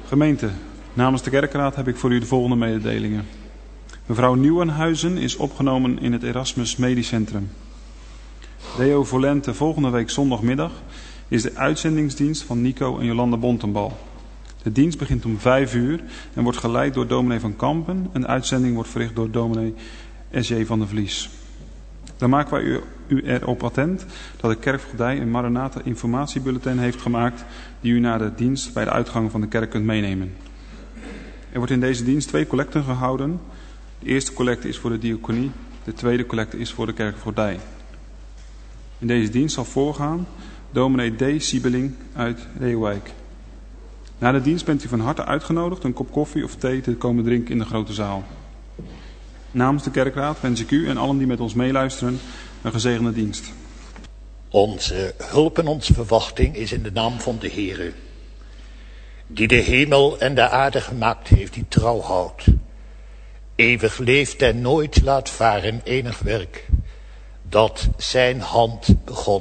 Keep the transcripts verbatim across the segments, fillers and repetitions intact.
Gemeente, namens de kerkraad heb ik voor u de volgende mededelingen. Mevrouw Nieuwenhuizen is opgenomen in het Erasmus Medisch Centrum. Deo Volente volgende week zondagmiddag is de uitzendingsdienst van Nico en Jolanda Bontenbal. De dienst begint om vijf uur en wordt geleid door dominee Van Kampen en de uitzending wordt verricht door dominee S J van der Vlies. Dan maken wij u, u erop attent dat de kerkvoogdij een Maranatha informatiebulletin heeft gemaakt die u na de dienst bij de uitgang van de kerk kunt meenemen. Er wordt in deze dienst twee collecten gehouden. De eerste collecte is voor de diaconie, de tweede collecte is voor de kerkvoogdij. In deze dienst zal voorgaan dominee D. Siebeling uit Reeuwijk. Na de dienst bent u van harte uitgenodigd een kop koffie of thee te komen drinken in de grote zaal. Namens de kerkraad wens ik u en allen die met ons meeluisteren een gezegende dienst. Onze hulp en onze verwachting is in de naam van de Heere, die de hemel en de aarde gemaakt heeft, die trouw houdt, eeuwig leeft en nooit laat varen enig werk, dat zijn hand begon.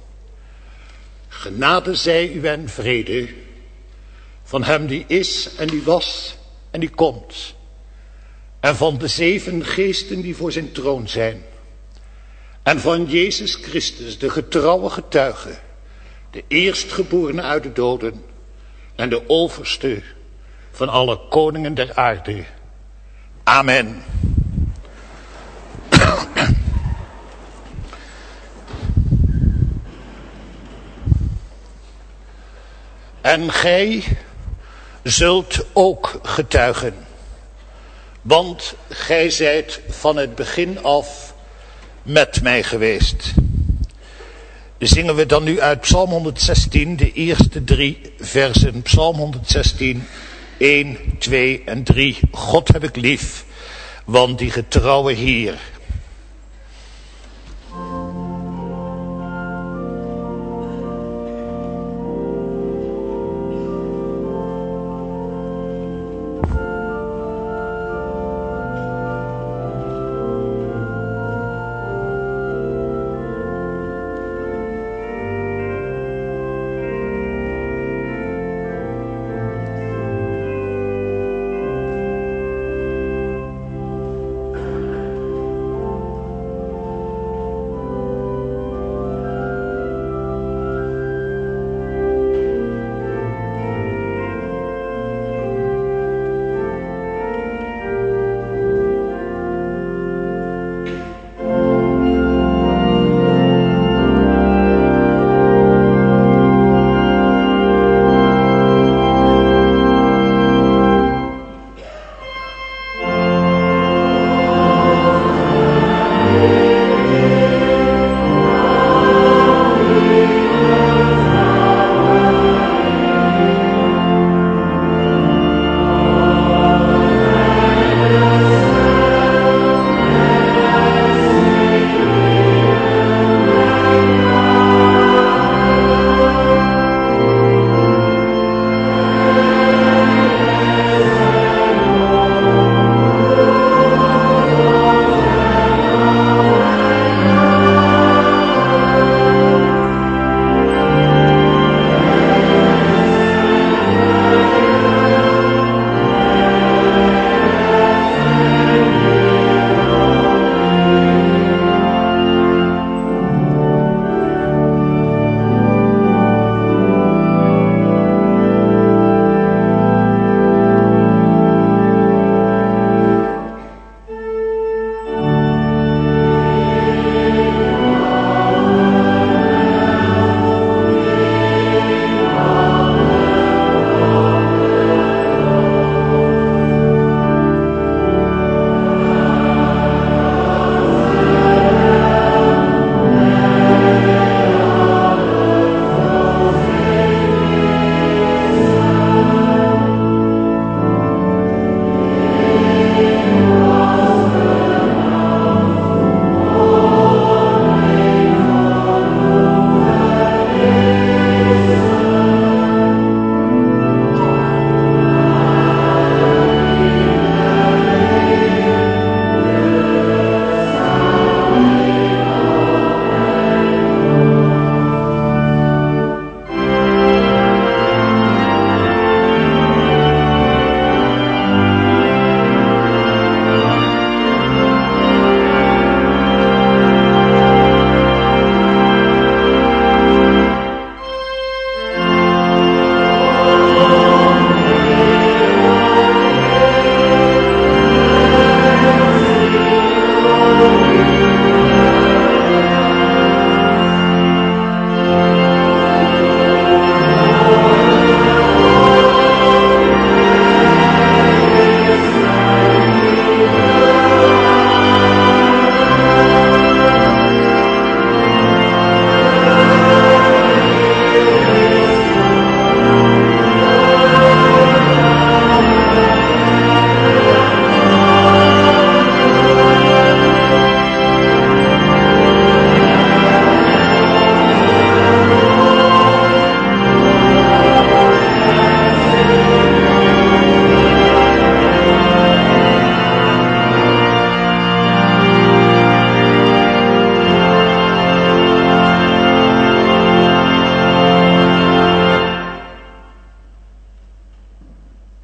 Genade zij u en vrede, van hem die is en die was en die komt, en van de zeven geesten die voor zijn troon zijn, en van Jezus Christus, de getrouwe getuige, de eerstgeborene uit de doden, en de overste van alle koningen der aarde. Amen. En gij zult ook getuigen, want gij zijt van het begin af met mij geweest. Zingen we dan nu uit Psalm honderdzestien, de eerste drie versen. Psalm honderdzestien, één, twee en drie. God heb ik lief, want die getrouwe Heer.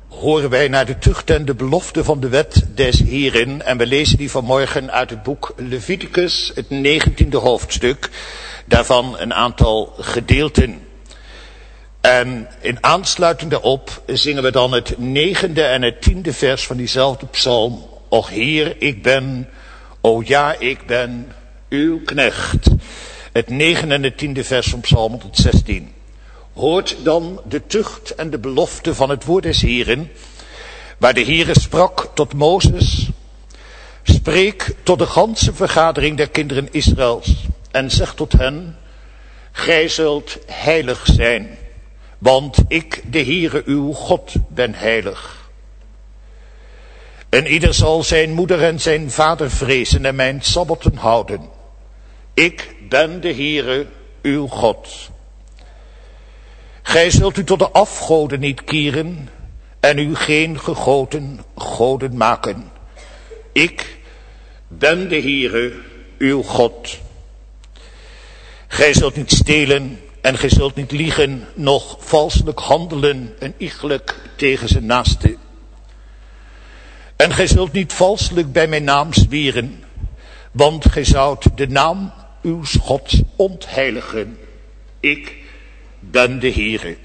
horen wij naar de tucht en de belofte van de wet des Heren. En we lezen die vanmorgen uit het boek Leviticus, het negentiende hoofdstuk. Daarvan een aantal gedeelten. En in aansluiting daarop zingen we dan het negende en het tiende vers van diezelfde psalm. Och Heer, ik ben, o ja, ik ben uw knecht. Het negende en het tiende vers van psalm honderdzestien. Hoort dan de tucht en de belofte van het woord des Heren, waar de Heere sprak tot Mozes: spreek tot de ganse vergadering der kinderen Israëls en zeg tot hen: gij zult heilig zijn, want ik, de Heere uw God, ben heilig. En ieder zal zijn moeder en zijn vader vrezen en mijn sabbatten houden. Ik ben de Heere uw God. Gij zult u tot de afgoden niet keren en u geen gegoten goden maken. Ik ben de Heere uw God. Gij zult niet stelen en gij zult niet liegen, noch valselijk handelen en iegelijk tegen zijn naaste. En gij zult niet valselijk bij mijn naam zweren, want gij zoudt de naam uw Gods ontheiligen. Ik ben de Heere.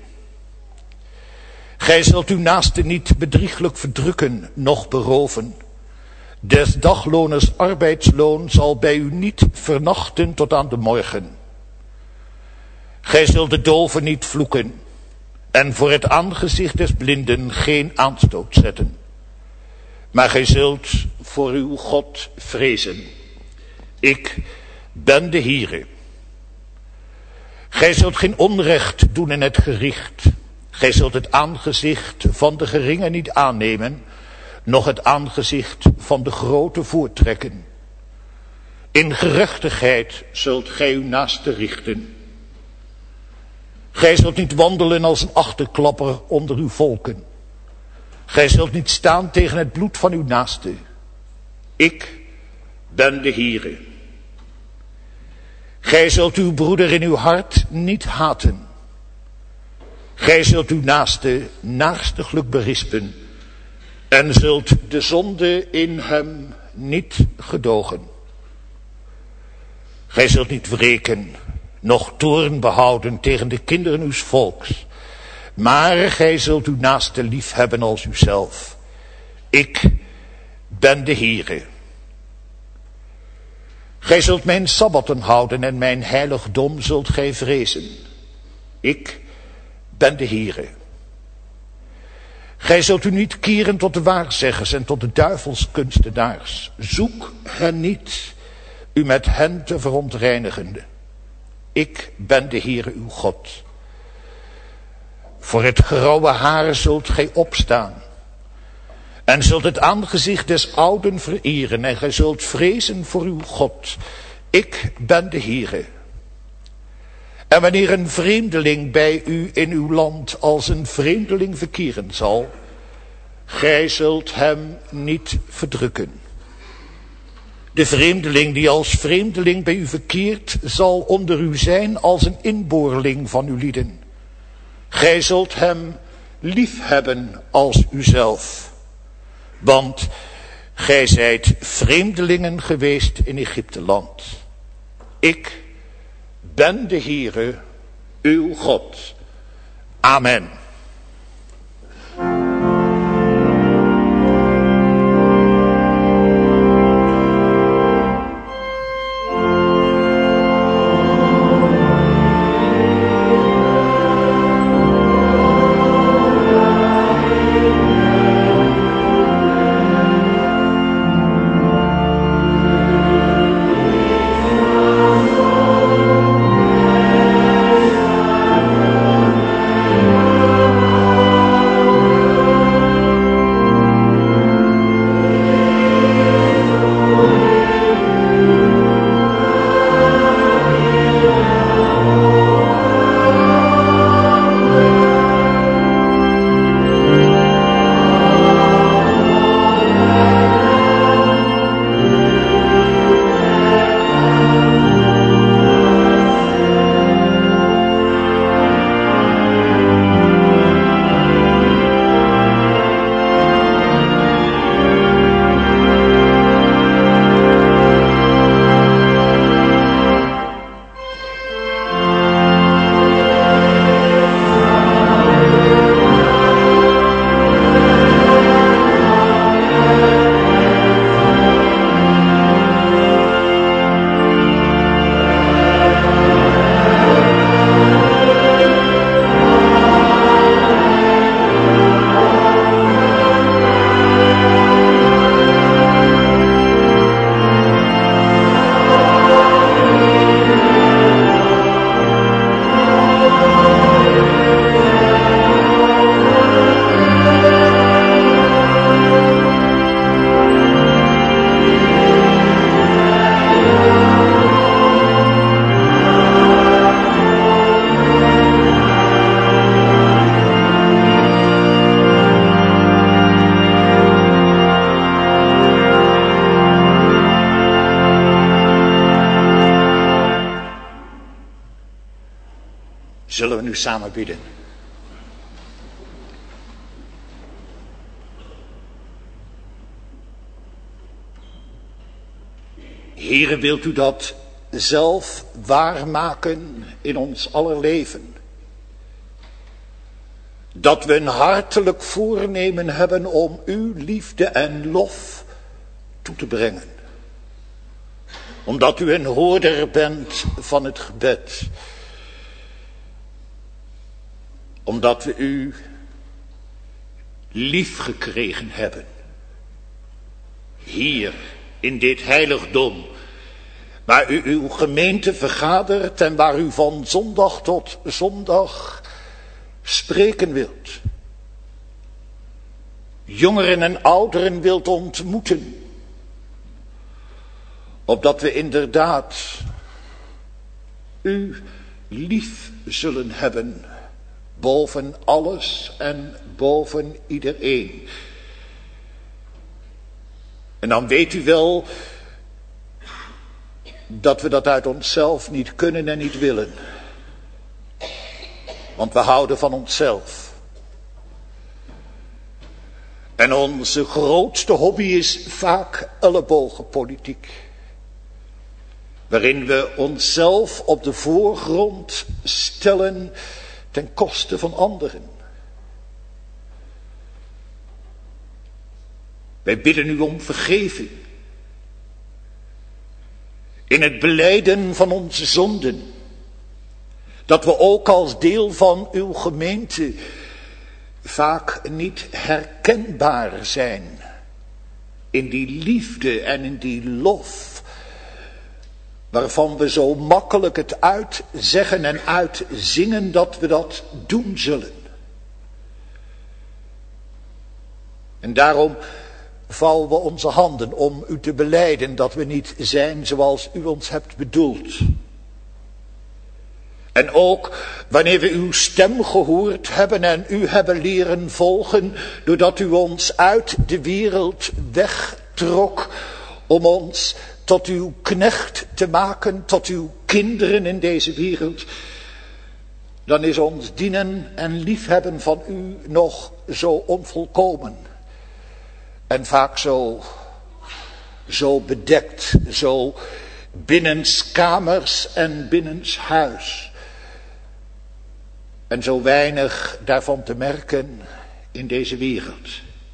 Gij zult uw naaste niet bedrieglijk verdrukken, noch beroven. Des dagloners arbeidsloon zal bij u niet vernachten tot aan de morgen. Gij zult de doven niet vloeken en voor het aangezicht des blinden geen aanstoot zetten. Maar gij zult voor uw God vrezen. Ik ben de Heere. Gij zult geen onrecht doen in het gericht. Gij zult het aangezicht van de geringe niet aannemen, noch het aangezicht van de grote voortrekken. In gerechtigheid zult gij uw naaste richten. Gij zult niet wandelen als een achterklapper onder uw volken. Gij zult niet staan tegen het bloed van uw naaste. Ik ben de Heere. Gij zult uw broeder in uw hart niet haten. Gij zult uw naaste naarstiglijk berispen en zult de zonde in hem niet gedogen. Gij zult niet wreken, noch toorn behouden tegen de kinderen uws volks, maar gij zult uw naaste lief hebben als uzelf. Ik ben de Heere. Gij zult mijn sabbatten houden en mijn heiligdom zult gij vrezen. Ik ben de Heere. Gij zult u niet keren tot de waarzeggers en tot de duivelskunstenaars. Zoek hen niet, u met hen te verontreinigen. Ik ben de Heere uw God. Voor het grauwe haar zult gij opstaan en zult het aangezicht des ouden vereren en gij zult vrezen voor uw God. Ik ben de Heere. En wanneer een vreemdeling bij u in uw land als een vreemdeling verkeren zal, gij zult hem niet verdrukken. De vreemdeling die als vreemdeling bij u verkeert, zal onder u zijn als een inboorling van uw lieden. Gij zult hem lief hebben als uzelf. Want gij zijt vreemdelingen geweest in Egypteland. Ik ben de Heere, uw God. Amen. Amen. Zullen we nu samen bidden? Heere, wilt u dat zelf waarmaken in ons aller leven? Dat we een hartelijk voornemen hebben om uw liefde en lof toe te brengen. Omdat u een hoorder bent van het gebed. Omdat we u lief gekregen hebben. Hier in dit heiligdom. Waar u uw gemeente vergadert en waar u van zondag tot zondag spreken wilt. Jongeren en ouderen wilt ontmoeten. Opdat we inderdaad u lief zullen hebben. Boven alles en boven iedereen. En dan weet u wel dat we dat uit onszelf niet kunnen en niet willen. Want we houden van onszelf. En onze grootste hobby is vaak ellebogenpolitiek. Waarin we onszelf op de voorgrond stellen ten koste van anderen. Wij bidden u om vergeving. In het belijden van onze zonden. Dat we ook als deel van uw gemeente vaak niet herkenbaar zijn. In die liefde en in die lof. Waarvan we zo makkelijk het uitzeggen en uitzingen dat we dat doen zullen. En daarom vouwen we onze handen om u te belijden dat we niet zijn zoals u ons hebt bedoeld. En ook wanneer we uw stem gehoord hebben en u hebben leren volgen, doordat u ons uit de wereld wegtrok om ons tot uw knecht te maken, tot uw kinderen in deze wereld, dan is ons dienen en liefhebben van u nog zo onvolkomen. En vaak zo, zo bedekt, zo binnenskamers en binnenshuis. En zo weinig daarvan te merken in deze wereld.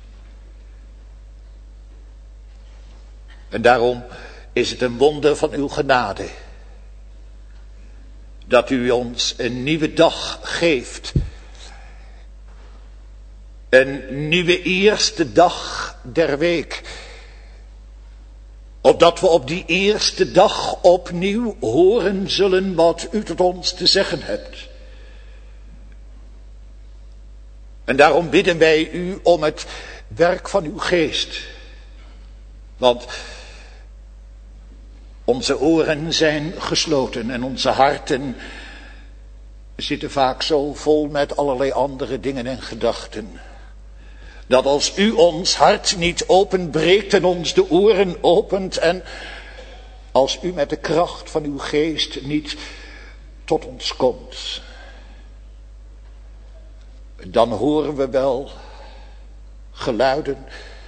En daarom is het een wonder van uw genade. Dat u ons een nieuwe dag geeft. Een nieuwe eerste dag der week. Opdat we op die eerste dag opnieuw horen zullen wat u tot ons te zeggen hebt. En daarom bidden wij u om het werk van uw geest. Want onze oren zijn gesloten en onze harten zitten vaak zo vol met allerlei andere dingen en gedachten. Dat als u ons hart niet openbreekt en ons de oren opent en als u met de kracht van uw geest niet tot ons komt, dan horen we wel geluiden,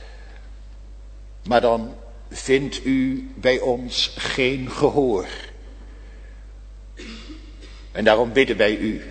maar dan vindt u bij ons geen gehoor. En daarom bidden wij u.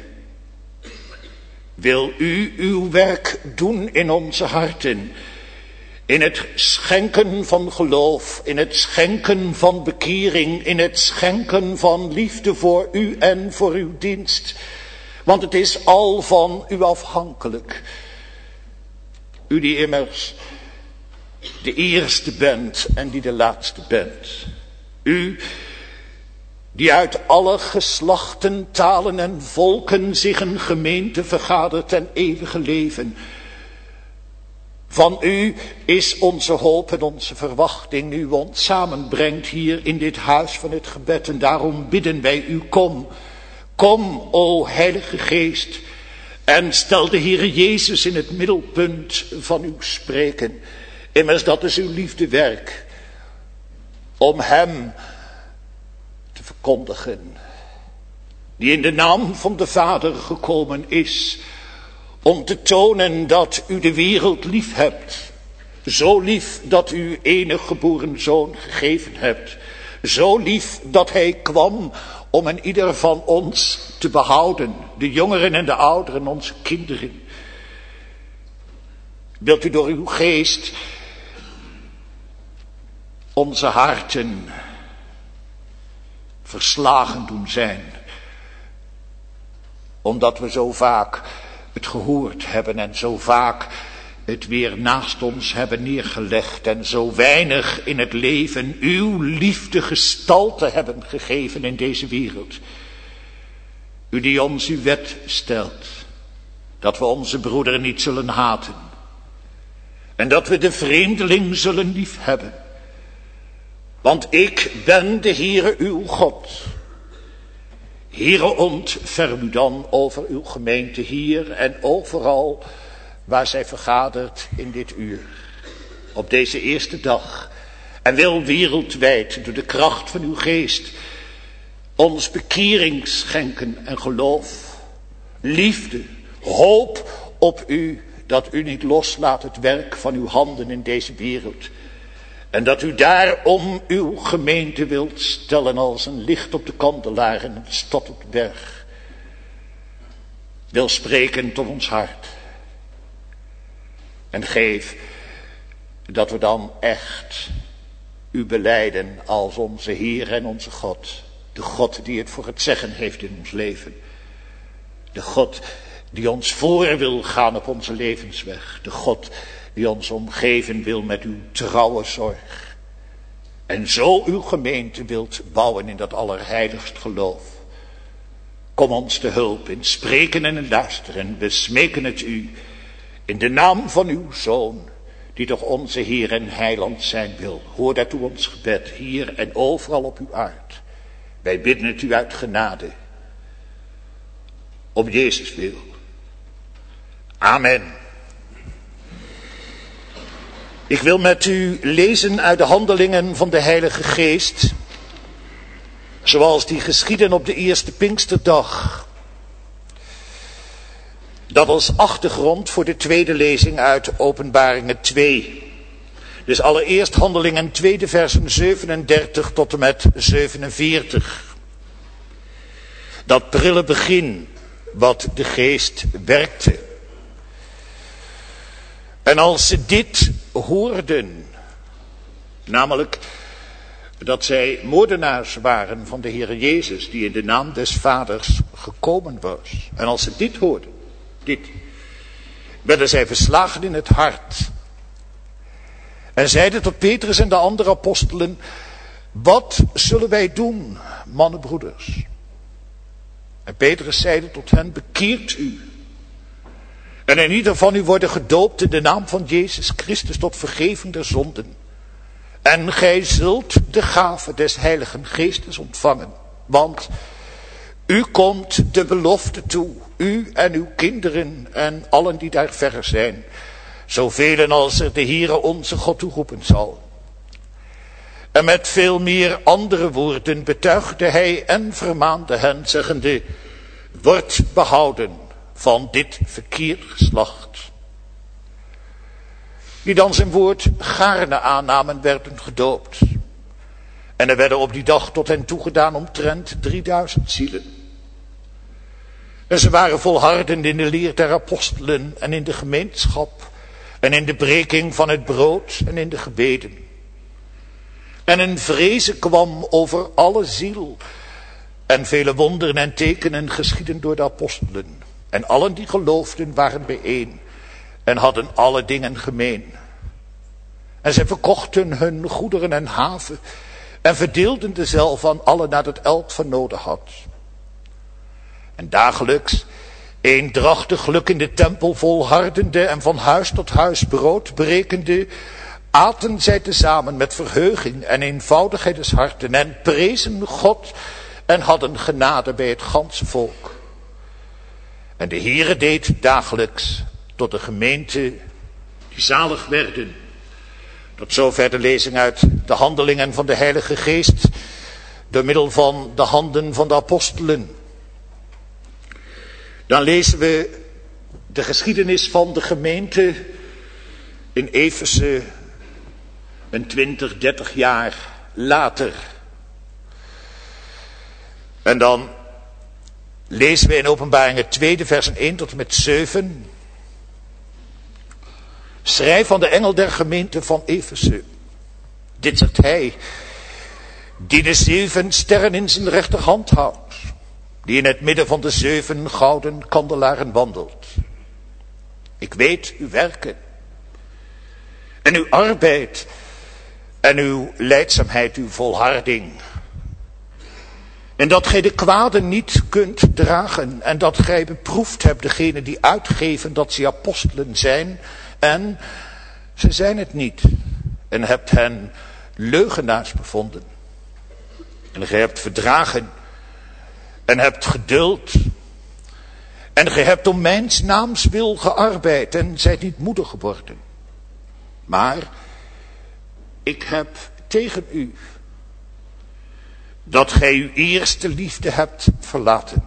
Wil u uw werk doen in onze harten. In het schenken van geloof. In het schenken van bekering. In het schenken van liefde voor u en voor uw dienst. Want het is al van u afhankelijk. U die immers de eerste bent en die de laatste bent. U die uit alle geslachten, talen en volken zich een gemeente vergadert ten eeuwige leven. Van u is onze hoop en onze verwachting, nu u ons samenbrengt hier in dit huis van het gebed. En daarom bidden wij u, kom, kom, o Heilige Geest, en stel de Heere Jezus in het middelpunt van uw spreken. Immers dat is uw liefdewerk, om hem te verkondigen die in de naam van de Vader gekomen is, om te tonen dat u de wereld lief hebt. Zo lief dat u uw enige geboren zoon gegeven hebt. Zo lief dat hij kwam om een ieder van ons te behouden. De jongeren en de ouderen, onze kinderen. Wilt u door uw geest onze harten verslagen doen zijn. Omdat we zo vaak het gehoord hebben en zo vaak het weer naast ons hebben neergelegd en zo weinig in het leven uw liefde gestalte hebben gegeven in deze wereld. U die ons uw wet stelt, dat we onze broeder niet zullen haten en dat we de vreemdeling zullen liefhebben. Want ik ben de Heere uw God. Heere, ontferm u dan over uw gemeente hier en overal waar zij vergadert in dit uur. Op deze eerste dag. En wil wereldwijd door de kracht van uw geest ons bekering schenken en geloof. Liefde, hoop op u, dat u niet loslaat het werk van uw handen in deze wereld. En dat u daarom uw gemeente wilt stellen als een licht op de kandelaar en een stad op de berg. Wil spreken tot ons hart. En geef dat we dan echt u belijden als onze Heer en onze God. De God die het voor het zeggen heeft in ons leven. De God die ons voor wil gaan op onze levensweg. De God die ons omgeven wil met uw trouwe zorg. En zo uw gemeente wilt bouwen in dat allerheiligst geloof. Kom ons te hulp in spreken en in luisteren. We smeken het u in de naam van uw Zoon, die toch onze Heer en Heiland zijn wil. Hoor daartoe ons gebed, hier en overal op uw aard. Wij bidden het u uit genade. Om Jezus wil. Amen. Ik wil met u lezen uit de handelingen van de Heilige Geest, zoals die geschieden op de eerste Pinksterdag. Dat als achtergrond voor de tweede lezing uit Openbaringen twee. Dus allereerst Handelingen twee, de versen zevenendertig tot en met zevenenveertig. Dat prille begin wat de Geest werkte. En als ze dit hoorden, namelijk dat zij moordenaars waren van de Heere Jezus, die in de naam des Vaders gekomen was. En als ze dit hoorden, dit, werden zij verslagen in het hart. En zeiden tot Petrus en de andere apostelen, wat zullen wij doen, mannenbroeders? En Petrus zeide tot hen, bekeert u. En in ieder van u worden gedoopt in de naam van Jezus Christus tot vergeving der zonden. En gij zult de gave des Heiligen Geestes ontvangen. Want u komt de belofte toe, u en uw kinderen en allen die daar verre zijn. Zoveel als er de Heere onze God toeroepen zal. En met veel meer andere woorden betuigde hij en vermaande hen, zeggende, word behouden van dit verkeerd geslacht. Die dan zijn woord gaarne aannamen, werden gedoopt. En er werden op die dag tot hen toegedaan omtrent drieduizend zielen. En ze waren volhardend in de leer der apostelen en in de gemeenschap en in de breking van het brood en in de gebeden. En een vrezen kwam over alle ziel en vele wonderen en tekenen geschieden door de apostelen. En allen die geloofden waren bijeen en hadden alle dingen gemeen. En zij verkochten hun goederen en haven en verdeelden dezelve aan allen naar het elk van noden had. En dagelijks, eendrachtiglijk in de tempel volhardende en van huis tot huis brood berekende, aten zij tezamen met verheuging en eenvoudigheid des harten en prezen God en hadden genade bij het ganse volk. En de Heere deed dagelijks tot de gemeente die zalig werden. Tot zover de lezing uit de handelingen van de Heilige Geest door middel van de handen van de apostelen. Dan lezen we de geschiedenis van de gemeente in Efeze een twintig, dertig jaar later. En dan lezen we in Openbaringen twee, versen één tot en met zeven. Schrijf aan de engel der gemeente van Efeze. Dit zegt hij, die de zeven sterren in zijn rechterhand houdt, die in het midden van de zeven gouden kandelaren wandelt. Ik weet uw werken en uw arbeid en uw lijdzaamheid, uw volharding. En dat gij de kwade niet kunt dragen en dat gij beproefd hebt degene die uitgeven dat ze apostelen zijn en ze zijn het niet. En hebt hen leugenaars bevonden. En gij hebt verdragen en hebt geduld. En gij hebt om mijns naams wil gearbeid en zijt niet moedig geworden. Maar ik heb tegen u dat gij uw eerste liefde hebt verlaten.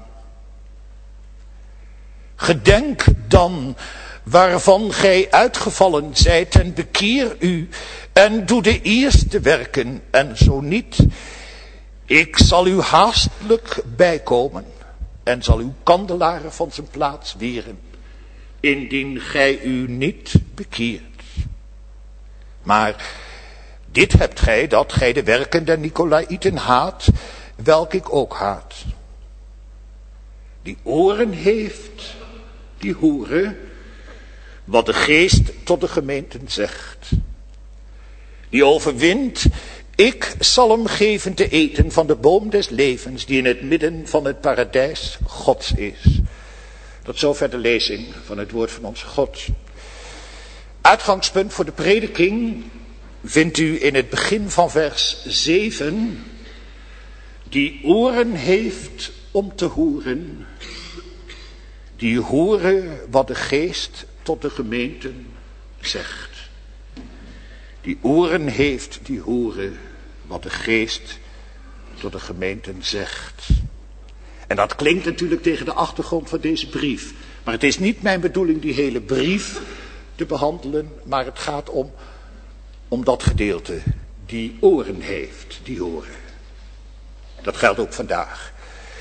Gedenk dan waarvan gij uitgevallen zijt en bekeer u en doe de eerste werken en zo niet. Ik zal u haastelijk bijkomen en zal uw kandelaren van zijn plaats weren, indien gij u niet bekeert. Maar dit hebt gij, dat gij de werken der Nicolaïten haat, welke ik ook haat. Die oren heeft, die horen wat de geest tot de gemeenten zegt. Die overwint, ik zal hem geven te eten van de boom des levens, die in het midden van het paradijs Gods is. Tot zover de lezing van het woord van onze God. Uitgangspunt voor de prediking vindt u in het begin van vers zeven. Die oren heeft om te horen, die horen wat de geest tot de gemeenten zegt. Die oren heeft, die horen wat de geest tot de gemeenten zegt. En dat klinkt natuurlijk tegen de achtergrond van deze brief. Maar het is niet mijn bedoeling die hele brief te behandelen, maar het gaat om, om dat gedeelte. Die oren heeft, die horen. Dat geldt ook vandaag.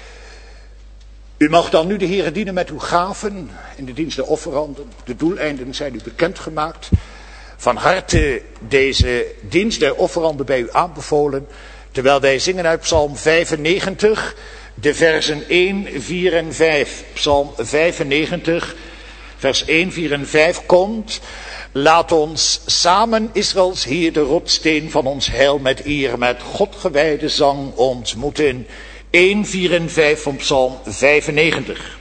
U mag dan nu de Heere dienen met uw gaven in de dienst der offeranden. De doeleinden zijn u bekendgemaakt. Van harte deze dienst der offeranden bij u aanbevolen, terwijl wij zingen uit Psalm vijfennegentig, de versen één, vier en vijf. Psalm vijfennegentig, vers één, vier en vijf komt. Laat ons samen Israëls Heer, de rotssteen van ons heil, met eer, met God gewijde zang ontmoeten. één, vier en vijf van Psalm vijfennegentig.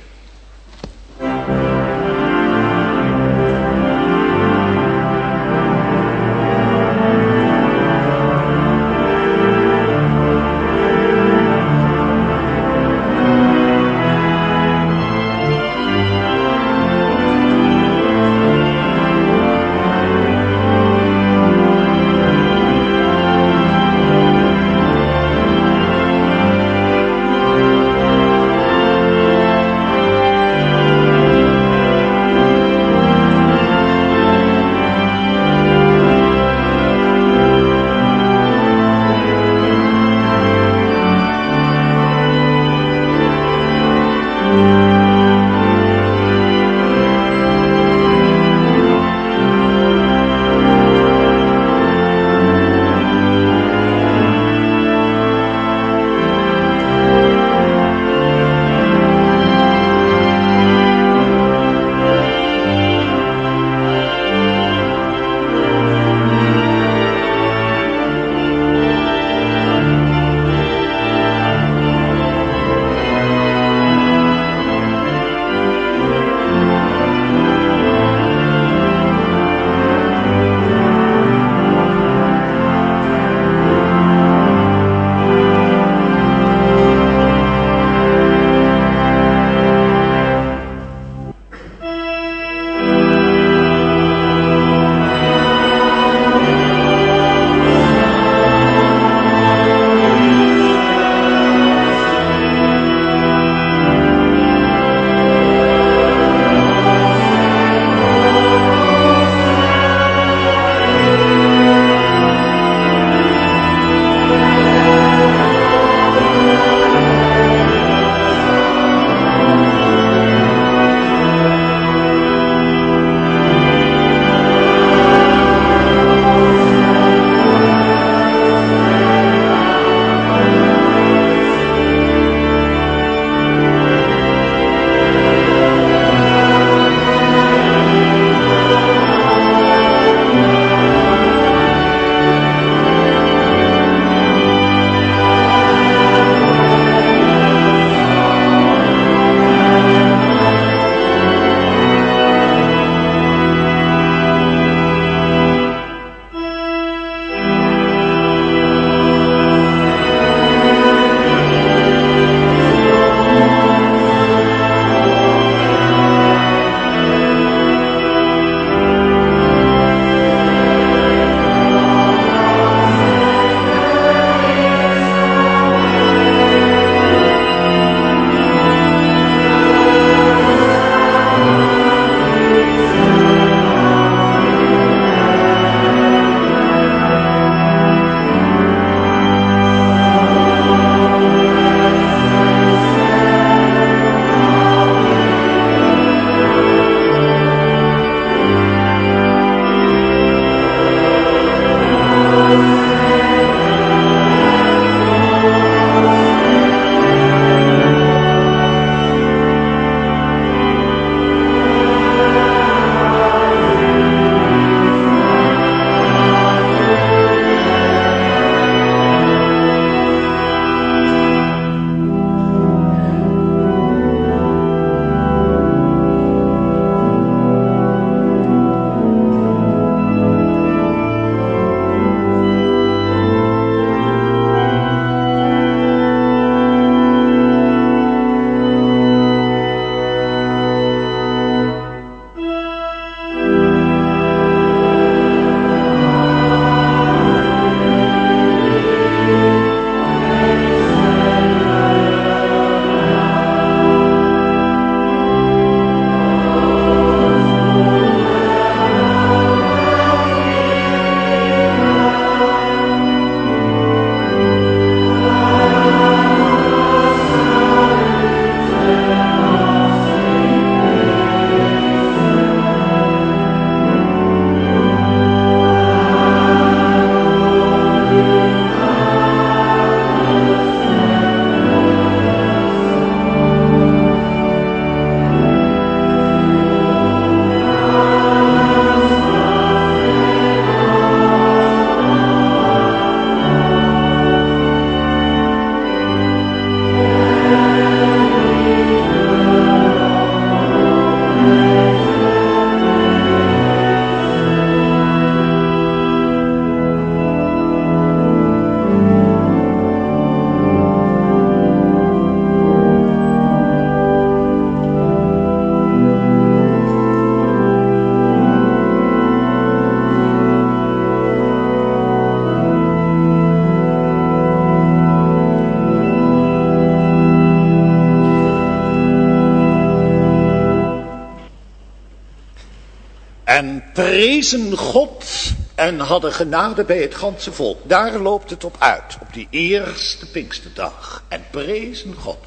prezen God en hadden genade bij het ganse volk. Daar loopt het op uit, op die eerste Pinksterdag. En prezen God.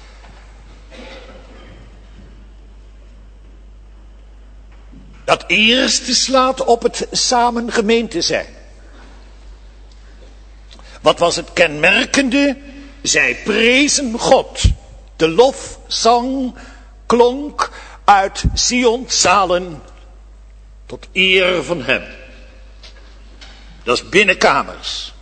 Dat eerste slaat op het samen gemeente zijn. Wat was het kenmerkende? Zij prezen God. De lofzang klonk uit Sions zalen tot eer van hem. Dat is binnenkamers.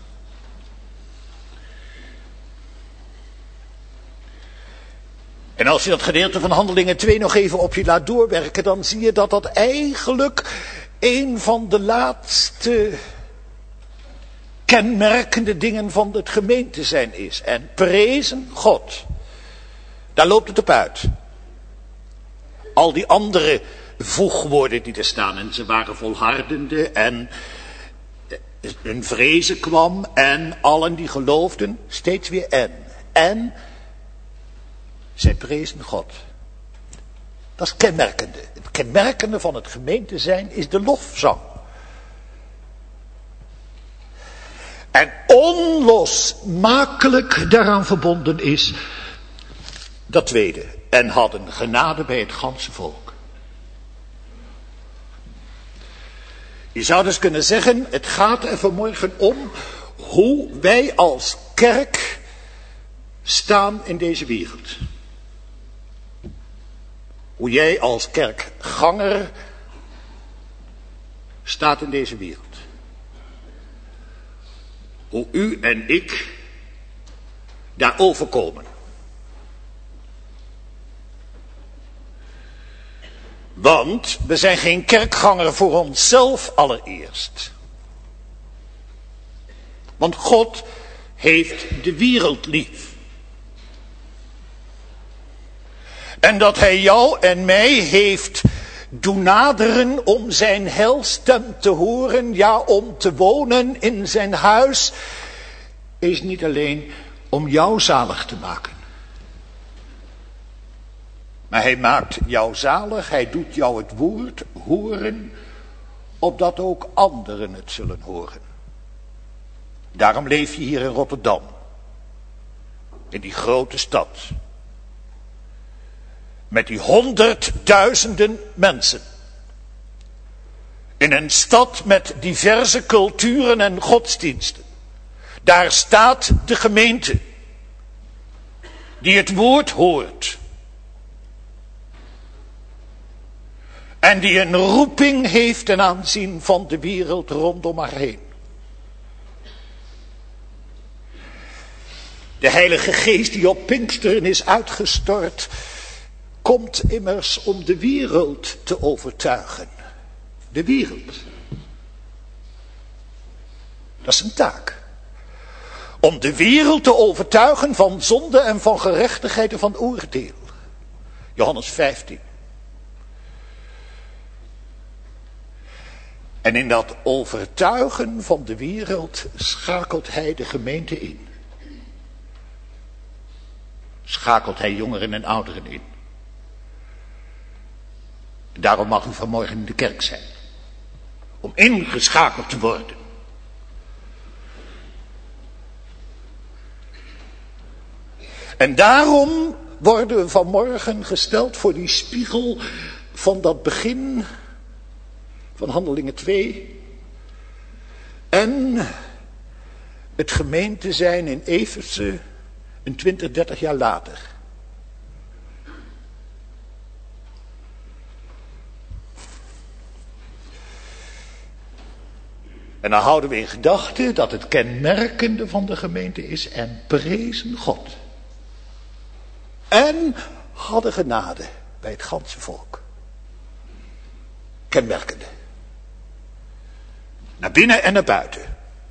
En als je dat gedeelte van Handelingen twee nog even op je laat doorwerken, dan zie je dat dat eigenlijk een van de laatste kenmerkende dingen van het gemeente zijn is. En prezen God. Daar loopt het op uit. Al die andere voegwoorden die er staan. En ze waren volhardende en een vrezen kwam en allen die geloofden. Steeds weer en. En zij prezen God. Dat is kenmerkende. Het kenmerkende van het gemeente zijn is de lofzang. En onlosmakelijk daaraan verbonden is dat tweede. En hadden genade bij het ganse volk. Je zou dus kunnen zeggen, het gaat er vanmorgen om hoe wij als kerk staan in deze wereld. Hoe jij als kerkganger staat in deze wereld. Hoe u en ik daarover komen. Want we zijn geen kerkganger voor onszelf allereerst. Want God heeft de wereld lief. En dat hij jou en mij heeft doen naderen om zijn heilstem te horen, ja, om te wonen in zijn huis, is niet alleen om jou zalig te maken. Maar hij maakt jou zalig, hij doet jou het woord horen, opdat ook anderen het zullen horen. Daarom leef je hier in Rotterdam, in die grote stad. Met die honderdduizenden mensen. In een stad met diverse culturen en godsdiensten. Daar staat de gemeente. Die het woord hoort. En die een roeping heeft ten aanzien van de wereld rondom haar heen. De Heilige Geest die op Pinksteren is uitgestort, komt immers om de wereld te overtuigen. De wereld. Dat is een taak. Om de wereld te overtuigen van zonde en van gerechtigheid en van oordeel. Johannes vijftien. En in dat overtuigen van de wereld schakelt hij de gemeente in. Schakelt hij jongeren en ouderen in. Daarom mag u vanmorgen in de kerk zijn. Om ingeschakeld te worden. En daarom worden we vanmorgen gesteld voor die spiegel van dat begin van Handelingen twee. En het gemeente zijn in Efeze een twintig, dertig jaar later. En dan houden we in gedachten dat het kenmerkende van de gemeente is en prezen God. En hadden genade bij het ganse volk. Kenmerkende. Naar binnen en naar buiten.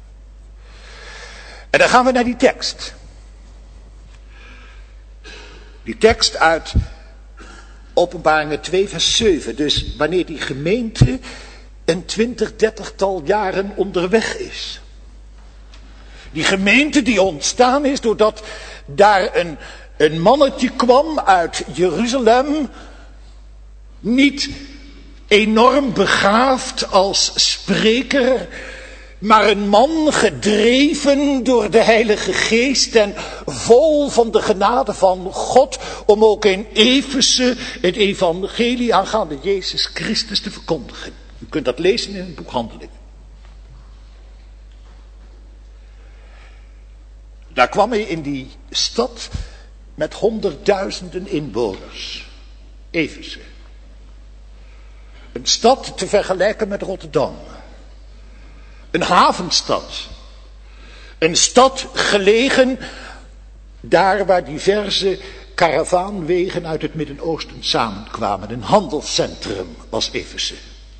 En dan gaan we naar die tekst. Die tekst uit Openbaringen twee vers zeven. Dus wanneer die gemeente een twintig, dertigtal jaren onderweg is. Die gemeente die ontstaan is doordat daar een, een mannetje kwam uit Jeruzalem. Niet enorm begaafd als spreker, maar een man gedreven door de Heilige Geest en vol van de genade van God om ook in Efeze het evangelie aangaande Jezus Christus te verkondigen. U kunt dat lezen in het boek Handelingen. Daar kwam hij in die stad met honderdduizenden inwoners. Efeze. Een stad te vergelijken met Rotterdam. Een havenstad. Een stad gelegen daar waar diverse karavaanwegen uit het Midden-Oosten samenkwamen. Een handelscentrum was Efeze.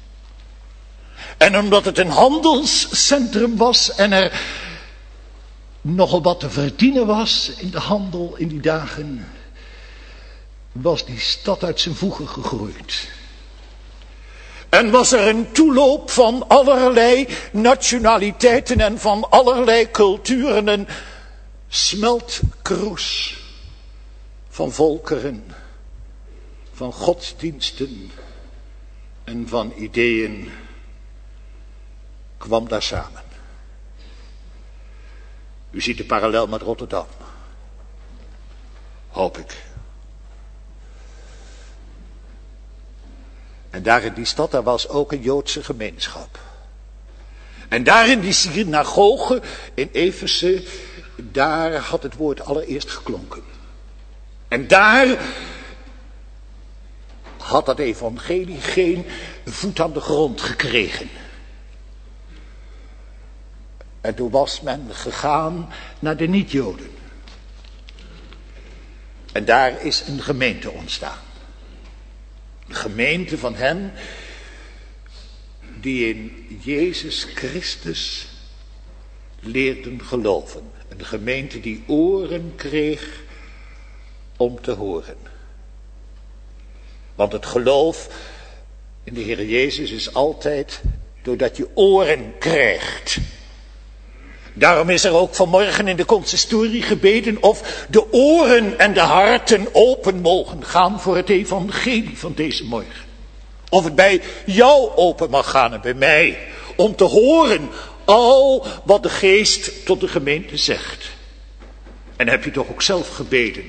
En omdat het een handelscentrum was en er nogal wat te verdienen was in de handel in die dagen, was die stad uit zijn voegen gegroeid. En was er een toeloop van allerlei nationaliteiten en van allerlei culturen, een smeltkroes van volkeren, van godsdiensten en van ideeën kwam daar samen. U ziet de parallel met Rotterdam. Hoop ik. En daar in die stad, daar was ook een Joodse gemeenschap. En daar in die synagoge in Efeze, daar had het woord allereerst geklonken. En daar had dat evangelie geen voet aan de grond gekregen. En toen was men gegaan naar de niet-Joden. En daar is een gemeente ontstaan. Een gemeente van hen die in Jezus Christus leerden geloven. Een gemeente die oren kreeg om te horen. Want het geloof in de Heer Jezus is altijd doordat je oren krijgt. Daarom is er ook vanmorgen in de consistorie gebeden of de oren en de harten open mogen gaan voor het evangelie van deze morgen. Of het bij jou open mag gaan en bij mij. Om te horen al wat de Geest tot de gemeente zegt. En heb je toch ook zelf gebeden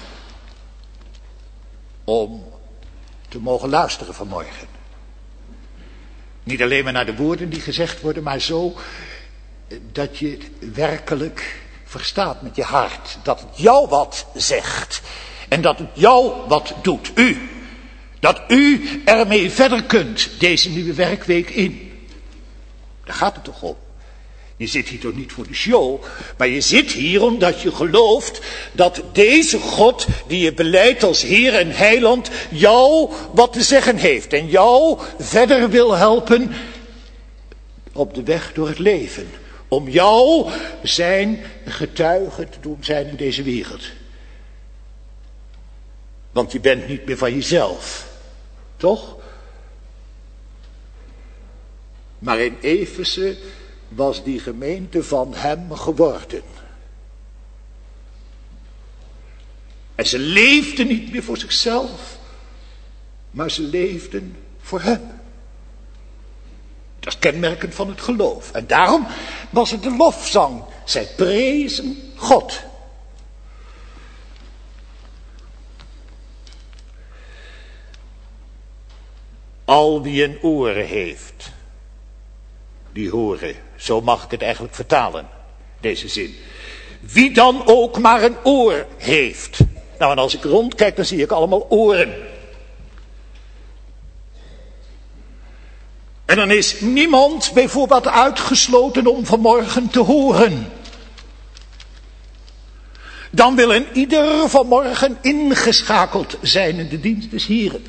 om te mogen luisteren vanmorgen. Niet alleen maar naar de woorden die gezegd worden, maar zo dat je het werkelijk verstaat met je hart. Dat het jou wat zegt. En dat het jou wat doet. U. Dat u ermee verder kunt deze nieuwe werkweek in. Daar gaat het toch om. Je zit hier toch niet voor de show. Maar je zit hier omdat je gelooft dat deze God die je beleidt als Heer en Heiland jou wat te zeggen heeft. En jou verder wil helpen op de weg door het leven. Om jou zijn getuige te doen zijn in deze wereld. Want je bent niet meer van jezelf. Toch? Maar in Efeze was die gemeente van hem geworden. En ze leefden niet meer voor zichzelf. Maar ze leefden voor hem. Dat is kenmerkend van het geloof. En daarom was het de lofzang. Zij prezen God. Al wie een oren heeft, die horen. Zo mag ik het eigenlijk vertalen, deze zin. Wie dan ook maar een oor heeft. Nou, en als ik rondkijk, dan zie ik allemaal oren. En dan is niemand bijvoorbeeld uitgesloten om vanmorgen te horen. Dan wil een ieder vanmorgen ingeschakeld zijn in de dienst des Heren.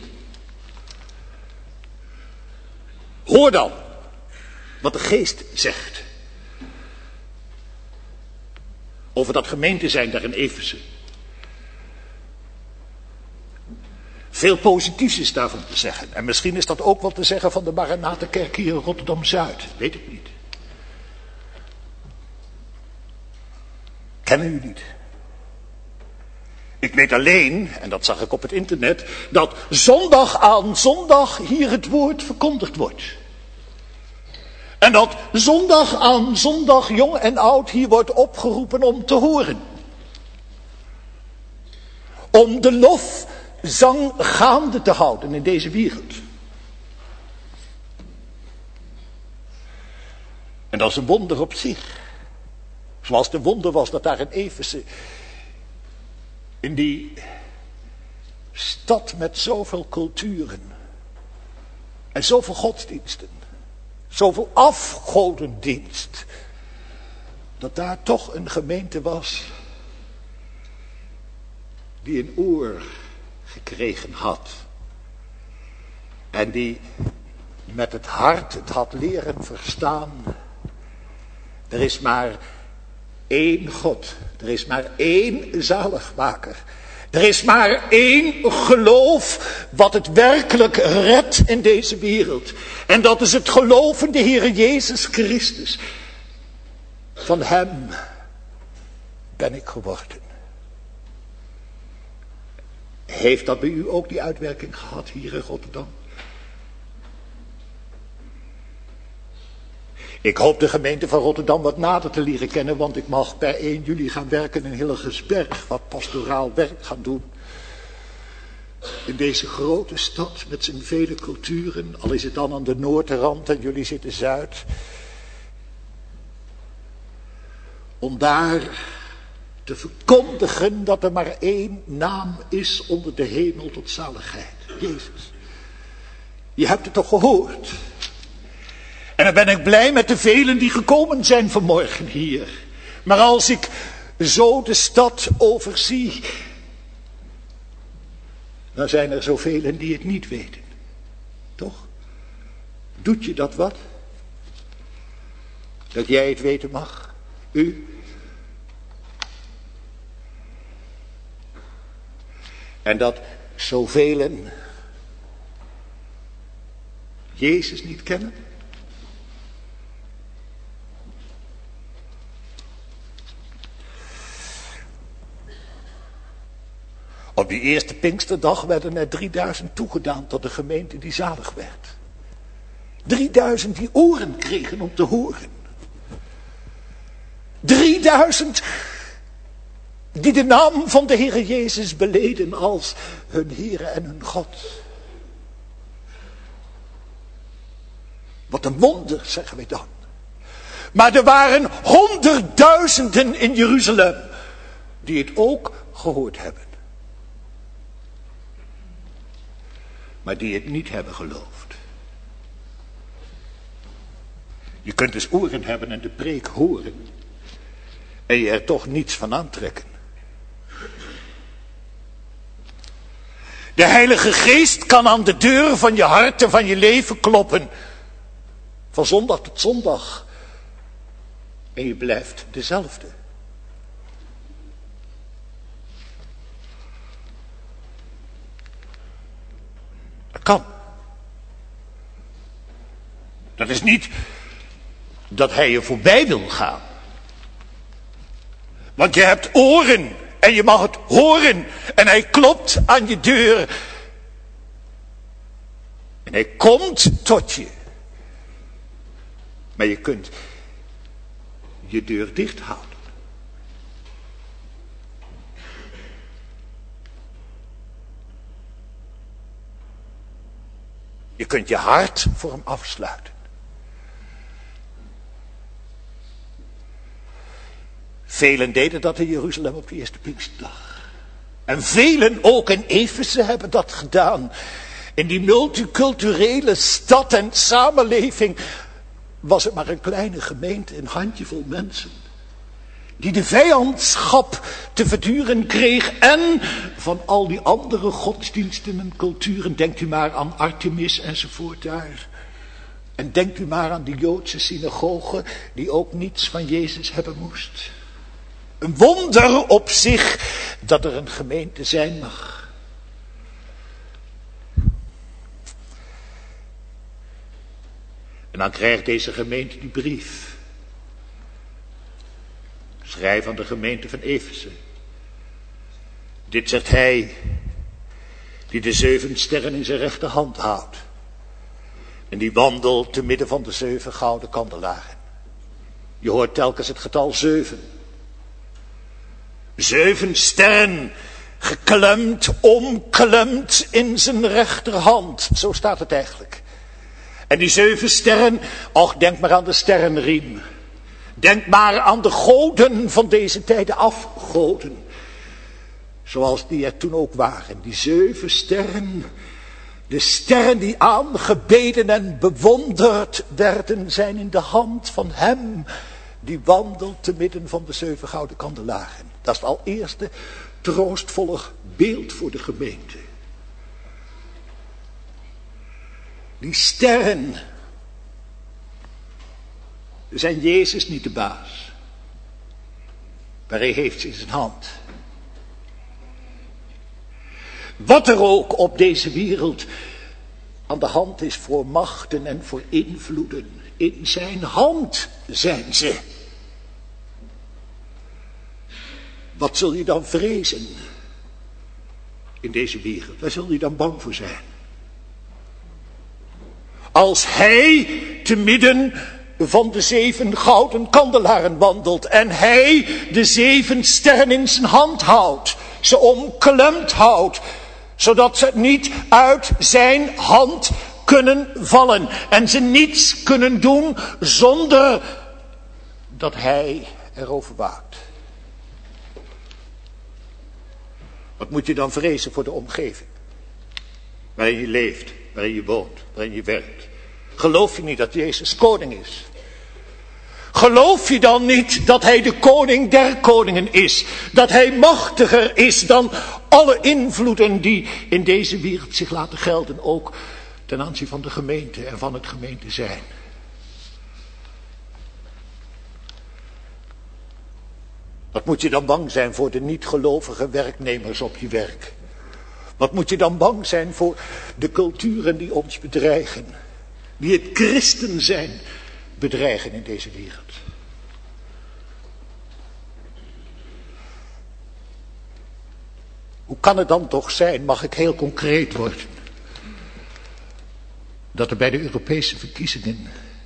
Hoor dan wat de Geest zegt. Over dat gemeente zijn daar in Efeze. Veel positiefs is daarvan te zeggen. En misschien is dat ook wel te zeggen van de Maranatha-kerk hier in Rotterdam-Zuid. Weet ik niet. Kennen u niet. Ik weet alleen, en dat zag ik op het internet, dat zondag aan zondag hier het woord verkondigd wordt. En dat zondag aan zondag jong en oud hier wordt opgeroepen om te horen. Om de lofzang gaande te houden in deze wereld. En dat is een wonder op zich. Zoals de wonder was dat daar in Efeze, in die stad met zoveel culturen en zoveel godsdiensten, zoveel afgodendienst, dat daar toch een gemeente was die een oor gekregen had en die met het hart het had leren verstaan. Er is maar één God, er is maar één zaligmaker. Er is maar één geloof wat het werkelijk redt in deze wereld. En dat is het geloof in de Heer Jezus Christus. Van hem ben ik geworden. Heeft dat bij u ook die uitwerking gehad hier in Rotterdam? Ik hoop de gemeente van Rotterdam wat nader te leren kennen, want ik mag per één juli gaan werken in Hillegersberg, wat pastoraal werk gaan doen. In deze grote stad met zijn vele culturen, al is het dan aan de noordrand en jullie zitten zuid. Om daar te verkondigen dat er maar één naam is onder de hemel tot zaligheid. Jezus. Je hebt het toch gehoord? En dan ben ik blij met de velen die gekomen zijn vanmorgen hier. Maar als ik zo de stad overzie, dan zijn er zoveel die het niet weten. Toch? Doet je dat wat? Dat jij het weten mag? U? En dat zoveel Jezus niet kennen? Op die eerste Pinksterdag werden er drieduizend toegedaan tot de gemeente die zalig werd. drieduizend die oren kregen om te horen. drieduizend die de naam van de Heer Jezus beleden als hun Heere en hun God. Wat een wonder, zeggen we dan. Maar er waren honderdduizenden in Jeruzalem die het ook gehoord hebben. Maar die het niet hebben geloofd. Je kunt dus oren hebben en de preek horen. En je er toch niets van aantrekken. De Heilige Geest kan aan de deur van je hart en van je leven kloppen. Van zondag tot zondag. En je blijft dezelfde. Dat kan. Dat is niet dat hij je voorbij wil gaan. Want je hebt oren en je mag het horen. En hij klopt aan je deur. En hij komt tot je. Maar je kunt je deur dicht houden. Je kunt je hart voor hem afsluiten. Velen deden dat in Jeruzalem op de eerste Pinksterdag. En velen ook in Efeze hebben dat gedaan. In die multiculturele stad en samenleving was het maar een kleine gemeente, een handjevol mensen. Die de vijandschap te verduren kreeg en van al die andere godsdiensten en culturen. Denkt u maar aan Artemis enzovoort daar. En denkt u maar aan die Joodse synagogen die ook niets van Jezus hebben moest. Een wonder op zich dat er een gemeente zijn mag. En dan krijgt deze gemeente die brief. Schrijf aan de gemeente van Efeze. Dit zegt hij die de zeven sterren in zijn rechterhand houdt. En die wandelt te midden van de zeven gouden kandelaren. Je hoort telkens het getal zeven. Zeven sterren, geklemd, omklemd in zijn rechterhand. Zo staat het eigenlijk. En die zeven sterren, och, denk maar aan de sterrenriem. Denk maar aan de goden van deze tijden, afgoden. Zoals die er toen ook waren. Die zeven sterren, de sterren die aangebeden en bewonderd werden, zijn in de hand van hem die wandelt te midden van de zeven gouden kandelaren. Dat is het al eerste troostvolle beeld voor de gemeente. Die sterren zijn Jezus niet de baas, maar hij heeft ze in zijn hand. Wat er ook op deze wereld aan de hand is voor machten en voor invloeden, in zijn hand zijn ze. Wat zul je dan vrezen in deze wereld? Waar zul je dan bang voor zijn? Als hij te midden van de zeven gouden kandelaren wandelt en hij de zeven sterren in zijn hand houdt, ze omklemd houdt, zodat ze niet uit zijn hand kunnen vallen en ze niets kunnen doen zonder dat hij erover waakt. Wat moet je dan vrezen voor de omgeving waarin je leeft, waarin je woont, waarin je werkt? Geloof je niet dat Jezus koning is? Geloof je dan niet dat hij de koning der koningen is? Dat hij machtiger is dan alle invloeden die in deze wereld zich laten gelden, ook ten aanzien van de gemeente en van het gemeente zijn? Wat moet je dan bang zijn voor de niet-gelovige werknemers op je werk? Wat moet je dan bang zijn voor de culturen die ons bedreigen? Die het christen zijn bedreigen in deze wereld. Hoe kan het dan toch zijn, mag ik heel concreet worden, dat er bij de Europese verkiezingen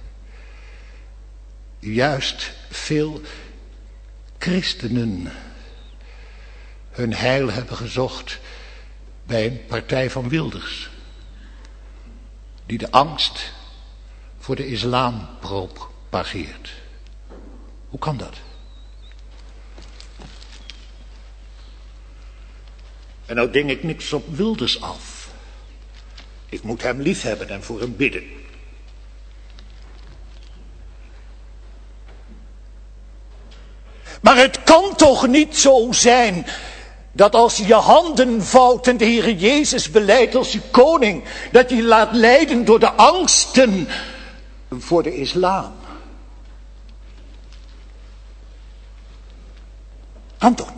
juist veel christenen hun heil hebben gezocht bij een partij van Wilders, die de angst voor de islam propageert? Hoe kan dat? En nou denk ik niks op Wilders af. Ik moet hem liefhebben en voor hem bidden. Maar het kan toch niet zo zijn dat als je je handen vouwt en de Heere Jezus beleidt als je koning, dat je je laat leiden door de angsten voor de islam. Kan toch niet?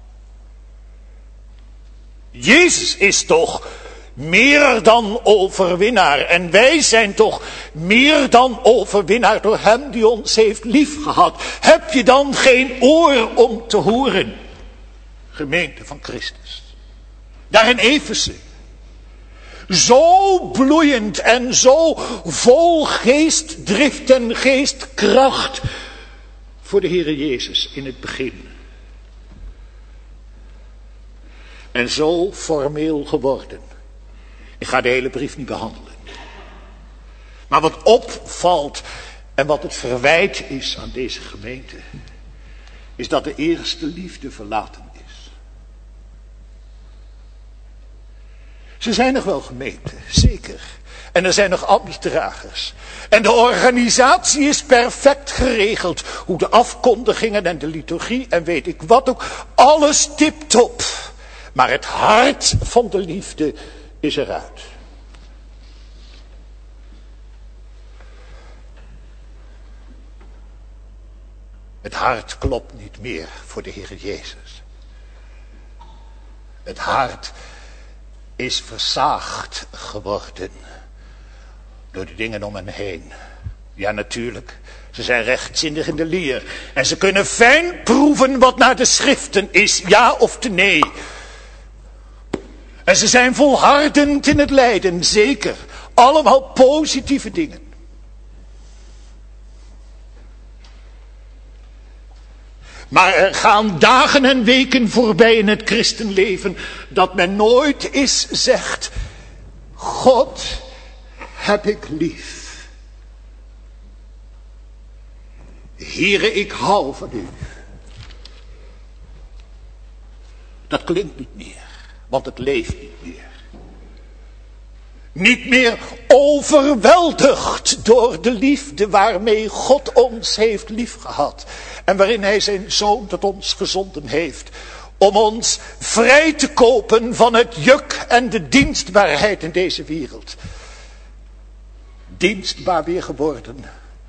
Jezus is toch meer dan overwinnaar. En wij zijn toch meer dan overwinnaar door hem die ons heeft liefgehad. Heb je dan geen oor om te horen? Gemeente van Christus. Daar in Efeze. Zo bloeiend en zo vol geestdrift en geestkracht voor de Heere Jezus in het begin. En zo formeel geworden. Ik ga de hele brief niet behandelen. Maar wat opvalt en wat het verwijt is aan deze gemeente, is dat de eerste liefde verlaten is. Ze zijn nog wel gemeente, zeker. En er zijn nog ambtsdragers. En de organisatie is perfect geregeld. Hoe de afkondigingen en de liturgie en weet ik wat ook. Alles tip-top. Maar het hart van de liefde is eruit. Het hart klopt niet meer voor de Heer Jezus. Het hart is versaagd geworden door de dingen om hen heen. Ja, natuurlijk. Ze zijn rechtzinnig in de leer. En ze kunnen fijn proeven wat naar de schriften is, ja of nee. En ze zijn volhardend in het lijden, zeker. Allemaal positieve dingen. Maar er gaan dagen en weken voorbij in het christenleven dat men nooit eens zegt: God heb ik lief. Heere, ik hou van u. Dat klinkt niet meer, want het leeft niet meer. Niet meer overweldigd door de liefde waarmee God ons heeft liefgehad. En waarin hij zijn zoon tot ons gezonden heeft. Om ons vrij te kopen van het juk en de dienstbaarheid in deze wereld. Dienstbaar weer geworden